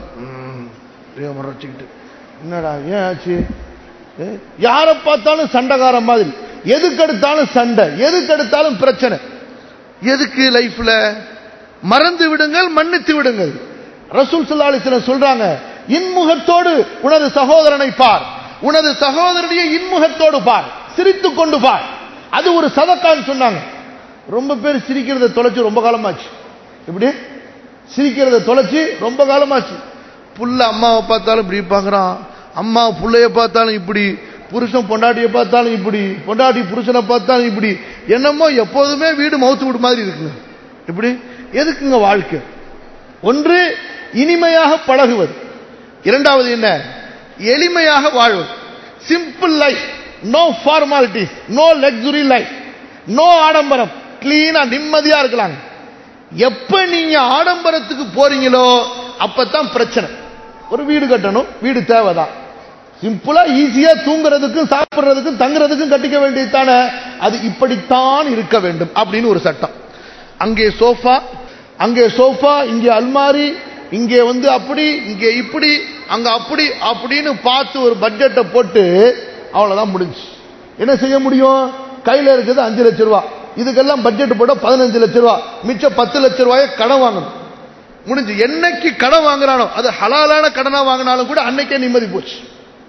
என்னடா ஏன் ஆச்சு, யாரை பார்த்தாலும் சண்டைக்கார மாதிரி, எதுக்கு எடுத்தாலும் சண்டை, எதுக்கு எடுத்தாலும் பிரச்சனை. எதுக்கு லைஃப்ல? மறந்து விடுங்கள், மன்னித்து விடுங்கள். ரசூல் ஸல்லல்லாஹு அலைஹி வஸல்லம் சொல்றாங்க, இன்முகத்தோடு உனது சகோதரனை பார், உனது சகோதரனுடைய இன்முகத்தோடு பார், சிரித்துக் கொண்டு பார். அது ஒரு சதக்கான்னு சொன்னாங்க. ரொம்ப பேர் சிரிக்கிறத தொலைச்சு ரொம்ப காலமாச்சு. எப்படி? சிரிக்கிறத தொலைச்சு ரொம்ப காலமாச்சு. புள்ள அம்மாவை பார்த்தாலும் இப்படி பார்க்கறான், அம்மா புள்ளைய பார்த்தாலும் இப்படி, புருஷன் பொண்டாட்டியை பார்த்தாலும் இப்படி, பொண்டாட்டி புருஷனை பார்த்தாலும் இப்படி, என்னமோ எப்போதுமே வீடு மவுத்து வீடு மாதிரி இருக்குங்க. இப்படி எதுக்குங்க வாழ்க்கை? ஒன்று இனிமையாக பழகுவது, இரண்டாவது என்ன? எளிமையாக வாழ்வது. Simple life, no formalities, no luxury life, no ஆடம்பரம், கிளீனா நிம்மதியா இருக்கலாம். எப்ப நீங்க ஆடம்பரத்துக்கு போறீங்களோ அப்பதான் பிரச்சனை. ஒரு வீடு கட்டணும், வீடு தேவைதான். சிம்பிளா ஈஸியா தூங்குறதுக்கும் சாப்பிடுறதுக்கும் தங்குறதுக்கும் கட்டிக்க வேண்டியதானே. அது இப்படித்தான் இருக்க வேண்டும் அப்படின்னு ஒரு சட்டம். அங்கே சோஃபா, அங்கே சோஃபா, இங்கே அல்மாரி, இங்கே அப்படி, இங்கே இப்படி, அங்க அப்படி அப்படின்னு பார்த்து ஒரு பட்ஜெட்டை போட்டு அவ்வளவுதான் முடிஞ்சு. என்ன செய்ய முடியும்? கையில இருக்குது 5 லட்சம் ரூபாய், இதுக்கெல்லாம் பட்ஜெட் போட 15 லட்சம் ரூபாய், மிச்சம் 10 லட்சம் ரூபாயை கடன் வாங்கணும். முடிஞ்சு. என்னைக்கு கடன் வாங்குறானோ, அது ஹலாலான கடனா வாங்கினாலும் கூட அன்னைக்கே நிம்மதி போச்சு.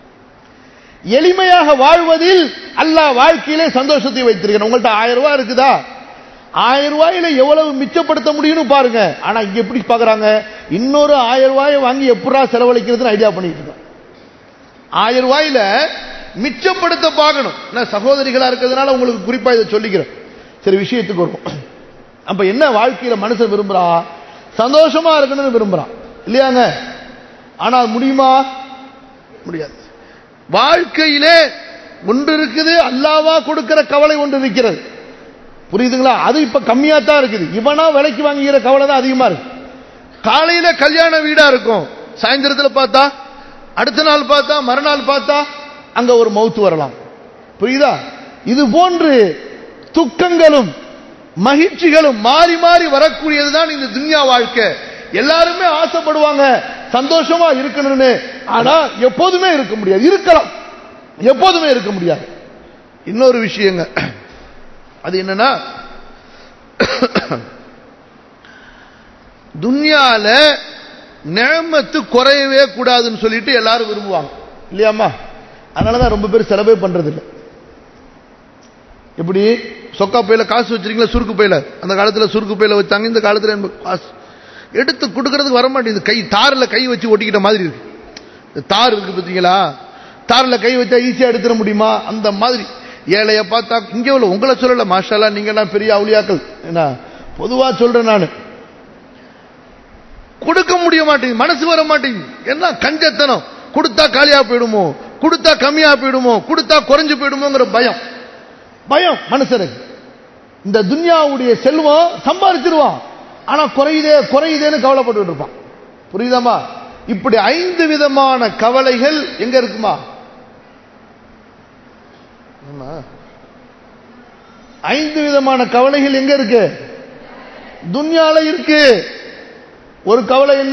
எளிமையாக வாழ்வதில் அல்லாஹ் வாழ்க்கையிலே சந்தோஷத்தை வைத்திருக்கிறான். உங்கள்ட்ட 1000 ரூபாய் இருக்குதா, 1000 ரூபாயில எவ்வளவு மிச்சப்படுத்த முடியும்னு பாருங்க. ஆனா இங்க எப்படி பாக்குறாங்க? இன்னொரு 1000 ரூபாயை வாங்கி எப்படா செலவழிக்கிறதுன்னு ஐடியா பண்ணிட்டு இருக்காங்க. 1000 ரூபாயில மிச்சப்படுத்த பார்க்கணும். நான் சகோதரிகளா இருக்கிறதுனால உங்களுக்கு குறிப்பா இதை சொல்லிக்கிறேன். சரி, விஷயத்துக்கு வரும். அப்ப என்ன வாழ்க்கையில மனுஷன் விரும்புறா? சந்தோஷமா இருக்கணும்னு விரும்புறான் இல்லையாங்க? ஆனா முடியுமா? முடியாது. வாழ்க்கையிலே ஒன்று இருக்குது, அல்லாஹ்வா கொடுக்கிற கவலை ஒன்று இருக்கிறது. புரியுதுங்களா? அது இப்ப கம்மியா தான் இருக்குது. இவனா விலைக்கு வாங்கிக்கிற கவலை தான் அதிகமா இருக்கு. காலையில கல்யாண வீடா இருக்கும், சாயந்தரத்தில் பார்த்தா, அடுத்த நாள் பார்த்தா, மறுநாள் பார்த்தா அங்க ஒரு மவுத்து வரலாம். புரியுதா? இது போன்று துக்கங்களும் மகிழ்ச்சிகளும் மாறி மாறி வரக்கூடியதுதான் இந்த துன்யா வாழ்க்கை. எல்லாருமே ஆசைப்படுவாங்க சந்தோஷமா இருக்கணும்னு. ஆனா எப்போதுமே இருக்க முடியாது. இருக்கலாம், எப்போதுமே இருக்க முடியாது. இன்னொரு விஷயங்க, அது என்னன்னா, துன்யால நிஅமத்து குறையவே கூடாதுன்னு சொல்லிட்டு எல்லாரும் விரும்புவாங்க இல்லையாமா? அதனாலதான் ரொம்ப பேர் செலவே பண்றது இல்லை. எப்படி? சொக்கா பையில காசு வச்சிருக்கீங்களா, சுருக்கு பையில? அந்த காலத்துல சுருக்கு பையில வச்சாங்க, இந்த காலத்துல காசு எடுத்து கொடுக்கறதுக்கு வர மாட்டேங்குது. கை தார்ல கை வச்சு ஒட்டிக்கிட்ட மாதிரி இருக்கு. தார் இருக்கு பார்த்தீங்களா, தார்ல கை வச்சா ஈஸியா எடுத்துட முடியுமா? அந்த மாதிரி ஏழைய பார்த்தா, இங்கே உள்ள உங்களை சொல்லல, மாஷால்லா நீங்கெல்லாம் பெரிய அவுலியாக்கள், என்ன பொதுவா சொல்றேன் நான், கொடுக்க முடிய மாட்டேங்குது, மனசு வர மாட்டேங்குது. என்ன கஞ்சத்தனம், கொடுத்தா காலியா போயிடுமோ, கொடுத்தா கம்மியா போயிடுமோ, கொடுத்தா குறைஞ்சு போயிடுமோங்கிற பயம். பயம் மனுஷனுக்கு. இந்த துன்யாவுடைய செல்வம் சம்பாதிச்சிருவான், ஆனா குறையுதே குறையுதேன்னு கவலைப்பட்டு இருப்பான். புரியுதாமா? இப்படி 5 விதமான கவலைகள் எங்க இருக்குமா? 5 விதமான கவலைகள் எங்க இருக்கு? துன்யால இருக்கு. ஒரு கவலை என்ன?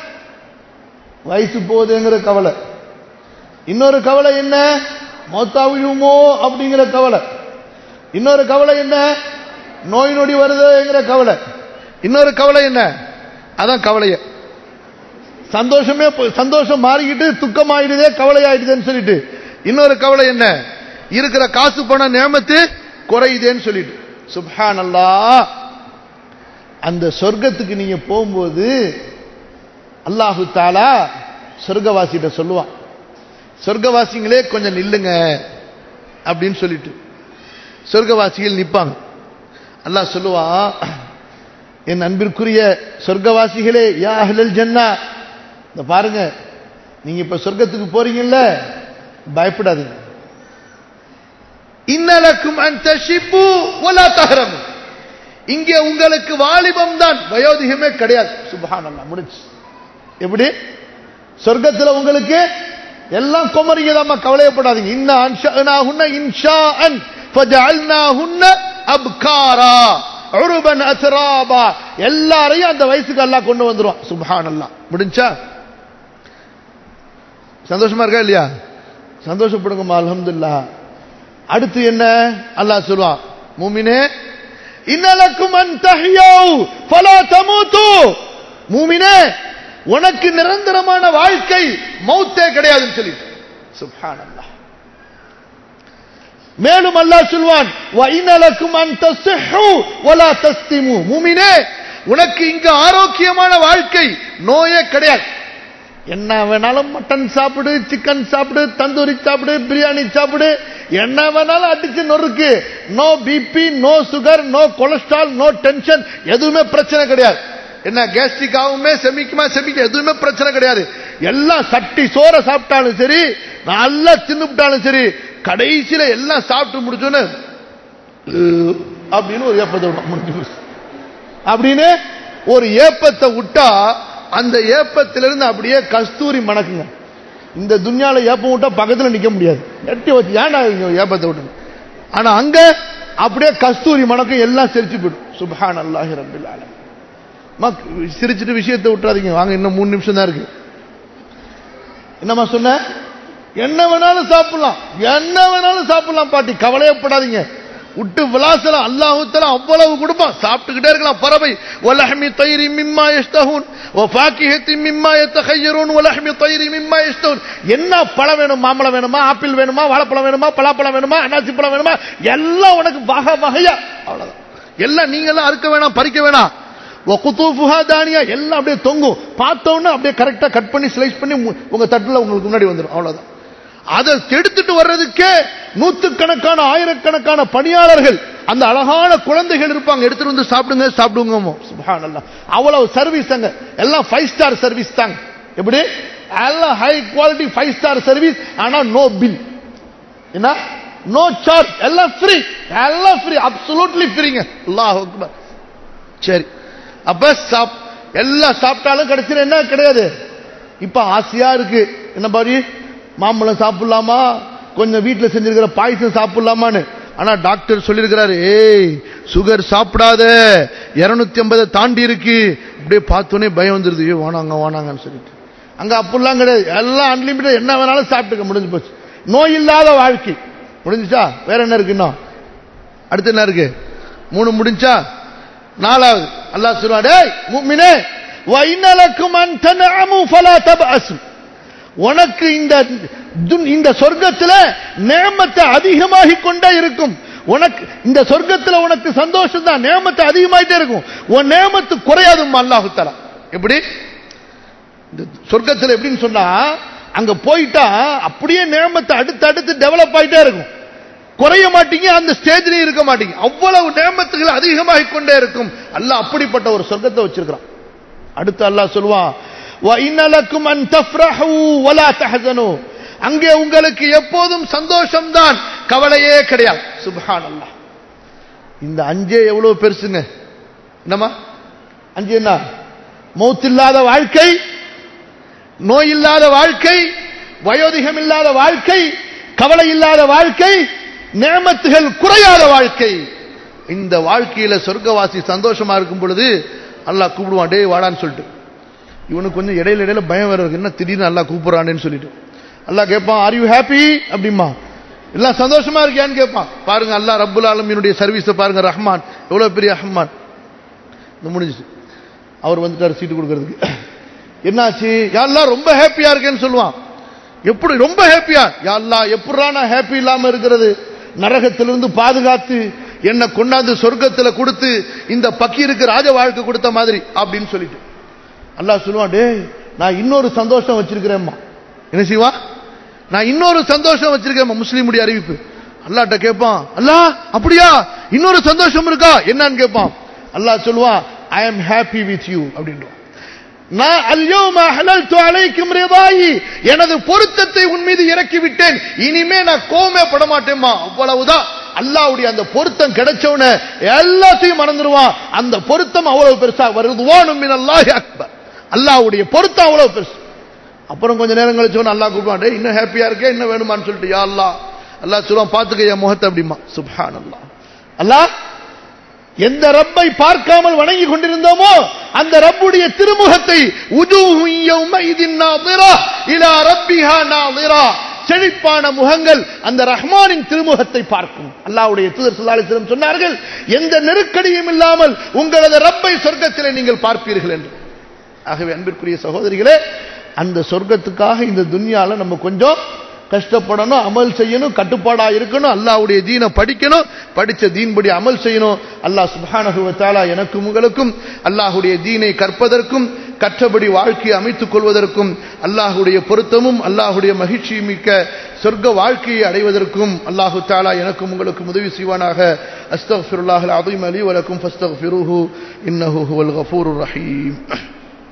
வயசு போகுதுங்கிற கவலை. இன்னொரு கவலை என்ன? மௌத்தாவிடுமோ அப்படிங்கிற கவலை. இன்னொரு கவலை என்ன? நோய் நொடி வருதுங்கிற கவலை. இன்னொரு கவலை என்ன? அதான் கவலைய சந்தோஷமே, சந்தோஷம் மாறிக்கிட்டு துக்கம் ஆயிடுதே, கவலை ஆயிடுதுன்னு சொல்லிட்டு இன்னொரு கவலை என்ன? இருக்கிற காசு பணம் நியமத்து குறையுதேன்னு சொல்லிட்டு. சுப்ஹானல்லாஹ். அந்த சொர்க்கத்துக்கு நீங்க போகும்போது அல்லாஹு தஆலா சொர்க்கவாசிகிட்ட சொல்லுவான், சொர்க்கவாசிகளே கொஞ்சம் நில்லுங்க அப்படின்னு சொல்லிட்டு சொர்க்கவாசிகள் நிப்பாங்க. அல்லாஹ் சொல்லுவான், என் அன்பிற்குரிய சொர்க்கவாசிகளே, யா அஹ்லல் ஜன்னா, இந்த பாருங்க, நீங்க இப்ப சொர்க்கத்துக்கு போறீங்கல்ல, பயப்படாதீங்க. இன்னலக்கும் அன் தஷிப்பு வலா தஹரமு, இங்கே உங்களுக்கு வாலிபம் தான், வயோதிகமே கிடையாது. சுப்ஹானல்லாஹ், முடிஞ்சு. எப்படி? சொர்க்கத்துல உங்களுக்கு எல்லாம் குமரிங்கதாம்மா, கவலையப்படாதீங்க. இன்ன அன்ஷஅனாஹுன்ன இன்ஷாஅன் ஃபஜஅல்னாஹுன்ன அப்காரா உருபன் அத்ராபா, எல்லாரையும் அந்த வயசுக்கு அல்லாஹ் கொண்டு வந்துருவான். சுப்ஹானல்லாஹ், முடிஞ்சா? சந்தோஷமா இருக்கா இல்லையா? சந்தோஷப்படுங்கம்மா, அல்ஹம்துலில்லாஹ். அடுத்து என்ன அல்லாஹ் சொல்வான், மூமினே இன்னலக்கும் அன் தஹ்யவு ஃபலா தமூது, மூமினே உனக்கு நிரந்தரமான வாழ்க்கை, மௌத்தே கிடையாதுன்னு சொல்லிட்டு. சுப்ஹானல்லாஹ். மேலும் அல்லாஹ் சொல்வான், வ இன்னலக்கும் அன் தஸ்ஹு வலா தஸ்திமு, மூமினே உனக்கு இங்கு ஆரோக்கியமான வாழ்க்கை, நோயே கிடையாது. என்ன வேணாலும் மட்டன் சாப்பிடு, சிக்கன் சாப்பிடு, தந்தூரி சாப்பிடு, பிரியாணி சாப்பிடு, என்ன வேணாலும் அடிச்சு நொறுக்கு. No BP, no sugar, no cholesterol, no tension, எதுவுமே பிரச்சனை கிடையாது. என்ன கேஸ்ட்ரிக் ஆகுமே, செமிக்க எதுவுமே பிரச்சனை கிடையாது. எல்லாம் சட்டி சோற சாப்பிட்டாலும் சரி, நல்லா தின்னுட்டாலும் சரி, கடைசியில எல்லாம் சாப்பிட்டு முடிச்சோன்னு அப்படின்னு ஒரு ஏப்பத்தை விடும். அப்படின்னு ஒரு ஏப்பத்தை விட்டா அந்த ஏப்பத்திலிருந்து அப்படியே கஸ்தூரி மணக்குங்க. இந்த துன்யால ஏப்பம் விட்டா பக்கத்துல நிக்க முடியாது, நெட்டி வச்சு ஏன்டா ஏப்பத்தை விட்டு. ஆனா அங்க அப்படியே கஸ்தூரி மணக்கும், எல்லாம் சிரிச்சு போயிடும். சுப்ஹானல்லாஹி ரப்பில் ஆலமீன். சிரிச்சுட்டு விஷயத்தை விட்டுறாதீங்க, வாங்க, இன்னும் 3 நிமிஷம் தான் இருக்கு. என்னமா சொன்ன? என்ன வேணாலும் சாப்பிடலாம், என்ன வேணாலும் சாப்பிடலாம் பாட்டி, கவலையப்படாதீங்க. விட்டு விலாசலாம், அல்லாஹு தஆலா அவ்வளவு கொடுப்பான், சாப்பிட்டுக்கிட்டே இருக்கலாம். பறவை வலஹமி தைரி மிம்மா யஷ்தஹூன் வஃபாகிஹத்தி மிம்மா யத்தஹய்யரூன் வலஹமி தைரி மிம்மா யஷ்தஹூன். என்ன பழம் வேணும்? மாம்பழம் வேணுமா, ஆப்பிள் வேணுமா, வாழைப்பழம் வேணுமா, பலாப்பழம் வேணுமா, அன்னாசி பழம் வேணுமா, எல்லாம் உனக்கு வகை வகையா. அவ்வளவுதான். எல்லாம் நீங்க எல்லாம் அறுக்க வேணாம், பறிக்க வேணாம். வகுதூஃபுஹா தானியா, எல்லாம் அப்படியே தொங்கும். பார்த்தோன்னா அப்படியே கரெக்டா கட் பண்ணி ஸ்லைஸ் பண்ணி உங்க தட்டுல உங்களுக்கு முன்னாடி வந்துடும். அவ்வளவுதான். அதை எடுத்துட்டு வர்றதுக்கே நூற்றுக்கணக்கான ஆயிரக்கணக்கான பணியாளர்கள், அந்த அழகான குழந்தைகள் இருப்பாங்க, எடுத்துட்டு வந்து சாப்பிடுங்க சாப்பிடுங்க. சுப்ஹானல்லாஹ், அவ்வளவு சர்வீஸ் அங்க, எல்லாம் 5 ஸ்டார் சர்வீஸ் தாங்க. எப்படி? எல்லாம் ஹை குவாலிட்டி 5 ஸ்டார் சர்வீஸ். ஆனா நோ பில், என்ன, நோ சார்ஜ், எல்லாம் ஃப்ரீ, எல்லாம் ஃப்ரீ, அப்சல்யூட்லி ஃப்ரீங்க. அல்லாஹ் அக்பர். சரி, அப்ப எல்லாம் சாப்பிட்டாலும் கிடைச்சிட என்ன கிடையாது. இப்ப ஆசையா இருக்கு, என்ன பாரு, மாம்பழம் சாப்பிடலாமா, கொஞ்சம் வீட்டில் செஞ்சிருக்கிற பாயசம் சாப்பிடலாமான்னு. ஆனா டாக்டர் சொல்லியிருக்கிறாரு, ஏய் சுகர் சாப்பிடாத, 250 தாண்டி இருக்கு. அப்படியே பார்த்தோன்னே பயம் வந்துருது, வானாங்கன்னு சொல்லிட்டு. அங்க அப்படிலாம் கிடையாது, எல்லாம் அன்லிமிட்டட், என்ன வேணாலும் சாப்பிட்டுக்க, முடிஞ்சு போச்சு. நோய் இல்லாத வாழ்க்கை முடிஞ்சுச்சா? வேற என்ன இருக்கு இன்னும்? அடுத்து என்ன இருக்கு? 3 முடிஞ்சா? 4வது அல்லாஹ் சொல்றான், டேய் முஃமினே வ இன்னலக்கும் அன் தன்அமு ஃபலா தபஅசு, உனக்கு இந்த சொர்க்கத்துல நியமத்தை அதிகமாகி கொண்டே இருக்கும். உனக்கு இந்த சொர்க்கத்துல உனக்கு சந்தோஷம் தான், நியமத்தை அதிகமாயிட்டே இருக்கும், உன் நியமத்து குறையாதும் அல்லாஹ் தஆலா. எப்படி? இந்த சொர்க்கத்துல எப்படின்னு சொன்னா, அங்க போயிட்டா அப்படியே நியமத்தை அடுத்து டெவலப் ஆயிட்டே இருக்கும், குறைய மாட்டீங்க, அந்த ஸ்டேஜ்லயே இருக்க மாட்டீங்க, அவ்வளவு நியமத்துகள் அதிகமாகி கொண்டே இருக்கும். அல்லாஹ் அப்படிப்பட்ட ஒரு சொர்க்கத்தை வச்சிருக்கிறான். அடுத்து அல்லாஹ் சொல்வான், وَإِنَّ لَكُمْ أَن تَفْرَحُوا وَلَا تَحْزَنُوا, அங்கே உங்களுக்கு எப்போதும் சந்தோஷம்தான், கவலையே கிடையாது. சுப்ஹானல்லாஹ். இந்த 5 எவ்வளவு பெருசுங்க. என்னமா 5? என்ன? மௌத் இல்லாத வாழ்க்கை, நோய் இல்லாத வாழ்க்கை, வயோதிகம் இல்லாத வாழ்க்கை, கவலை இல்லாத வாழ்க்கை, நியமத்துகள் குறையாத வாழ்க்கை. இந்த வாழ்க்கையில சொர்க்கவாசி சந்தோஷமா இருக்கும் பொழுது அல்லாஹ் கூப்பிடுவான், டேய் வாடான்னு சொல்லிட்டு. இவனுக்கு கொஞ்சம் இடையில பயம் வர இருக்கு, என்ன திடீர்னு அல்லாஹ் கூப்பிடுறானேன்னு சொல்லிட்டு அல்லாஹ் கேட்பான், ஆர் யூ ஹாப்பி அப்படிமா, எல்லாம் சந்தோஷமா இருக்கியான்னு கேட்பான். பாருங்க அல்லாஹ் ரப்புல் ஆலமீனுடைய சர்வீஸை பாருங்க, ரஹ்மான் எவ்வளவு பெரிய ரஹ்மான். இந்த முடிஞ்சிச்சு, அவர் வந்துட்டார் சீட்டு கொடுக்கறதுக்கு. என்னாச்சு? யா அல்லாஹ் ரொம்ப ஹாப்பியா இருக்கேன்னு சொல்லுவான். எப்படி ரொம்ப ஹாப்பியா, யா அல்லாஹ் எப்பறா நான் ஹாப்பி இல்லாம இருக்கிறது, நரகத்திலிருந்து பாதுகாத்து என்ன கொண்டாந்து சொர்க்கத்துல கொடுத்து இந்த பக்கீருக்கு ராஜ வாழ்க்கை கொடுத்த மாதிரி அப்படின்னு சொல்லிட்டு அல்லாஹ் சொல்லுவான், டேய் நான் இன்னொரு சந்தோஷம் வச்சிருக்கிறேன்மா. என்ன செய்வா? நான் இன்னொரு சந்தோஷம் வச்சிருக்கேன். முஸ்லிமுடைய அறிவிப்பு. அல்லாஹ்ட்ட கேட்பான், அல்லாஹ் அப்படியா இன்னொரு சந்தோஷம் இருக்கா என்னன்னு கேட்பான். அல்லாஹ் சொல்லுவான், I am happy with you அப்படின்றான். நான் அல்யௌம ஹலல்து அலைக்கும் ரிதாயி, எனது பொருத்தத்தை உன் மீது இறக்கி விட்டேன், இனிமே நான் கோமே பட மாட்டேன்மா. அவ்வளவுதான். அல்லாஹ்வுடைய அந்த பொருத்தம் கிடைச்சவன எல்லாத்தையும் மறந்துடுவான். அந்த பொருத்தம் அவ்வளவு பெருசா வருதுவானு மினல்லாஹி அக்பர். அல்லாஹ்வுடைய பொருத்தம் அவ்வளவு பெருசு. அப்புறம் கொஞ்ச நேரம் கழிச்சவன அல்லாஹ் கூப்பிடுவான், டேய் இன்னும் ஹாப்பியா இருக்கே, என்ன வேணுமான்னு சொல்லிட்டு, யா அல்லாஹ். அல்லாஹ் சொல்லுவான், பாத்துக்க என் முகத்தை அப்படிமா. சுப்ஹானல்லாஹ். அல்லாஹ் எந்த ரப்பை பார்க்காமல் வணங்கி கொண்டிருந்தோமோ அந்த ரப்புடைய திருமுகத்தை உஜூஹு யௌமைதின் நாதிரா இலா ரப்பிஹா நாதிரா, செழிப்பான முகங்கள் அந்த ரஹ்மானின் திருமுகத்தை பார்க்கும். அல்லாஹ்வுடைய தூதர் ஸல்லல்லாஹு அலைஹி வஸல்லம் சொன்னார்கள், எந்த நெருக்கடியும் இல்லாமல் உங்களது ரப்பை சொர்க்கத்திலே நீங்கள் பார்ப்பீர்கள் என்று. ஆகவே அன்பிற்குரிய சகோதரிகளே, அந்த சொர்க்கத்துக்காக இந்த துன்யால நம்ம கொஞ்சம் கஷ்டப்படணும், அமல் செய்யணும், கட்டுப்பாடா இருக்கணும், அல்லாஹ்வுடைய தீனை படிக்கணும், படிச்ச தீன்படி அமல் செய்யணும். அல்லாஹ் சுப்ஹானஹு வ தஆலா எனக்கும் உங்களுக்கும் அல்லாஹ்வுடைய தீனை கற்பதற்கும் கற்றபடி வாழ்க்கையை அமைத்துக் கொள்வதற்கும் அல்லாஹ்வுடைய பொருத்தமும் அல்லாஹ்வுடைய மகிழ்ச்சியும் மிக்க சொர்க்க வாழ்க்கையை அடைவதற்கும் அல்லாஹு தஆலா எனக்கும் உங்களுக்கும் உதவி செய்வானாக. அஸ்தக்ஃபிருல்லாஹல் அஸீம் லி வ லக்கும் ஃபஸ்தக்ஃபிருஹு இன்னஹு ஹுவல் கஃபூருர் ரஹீம்.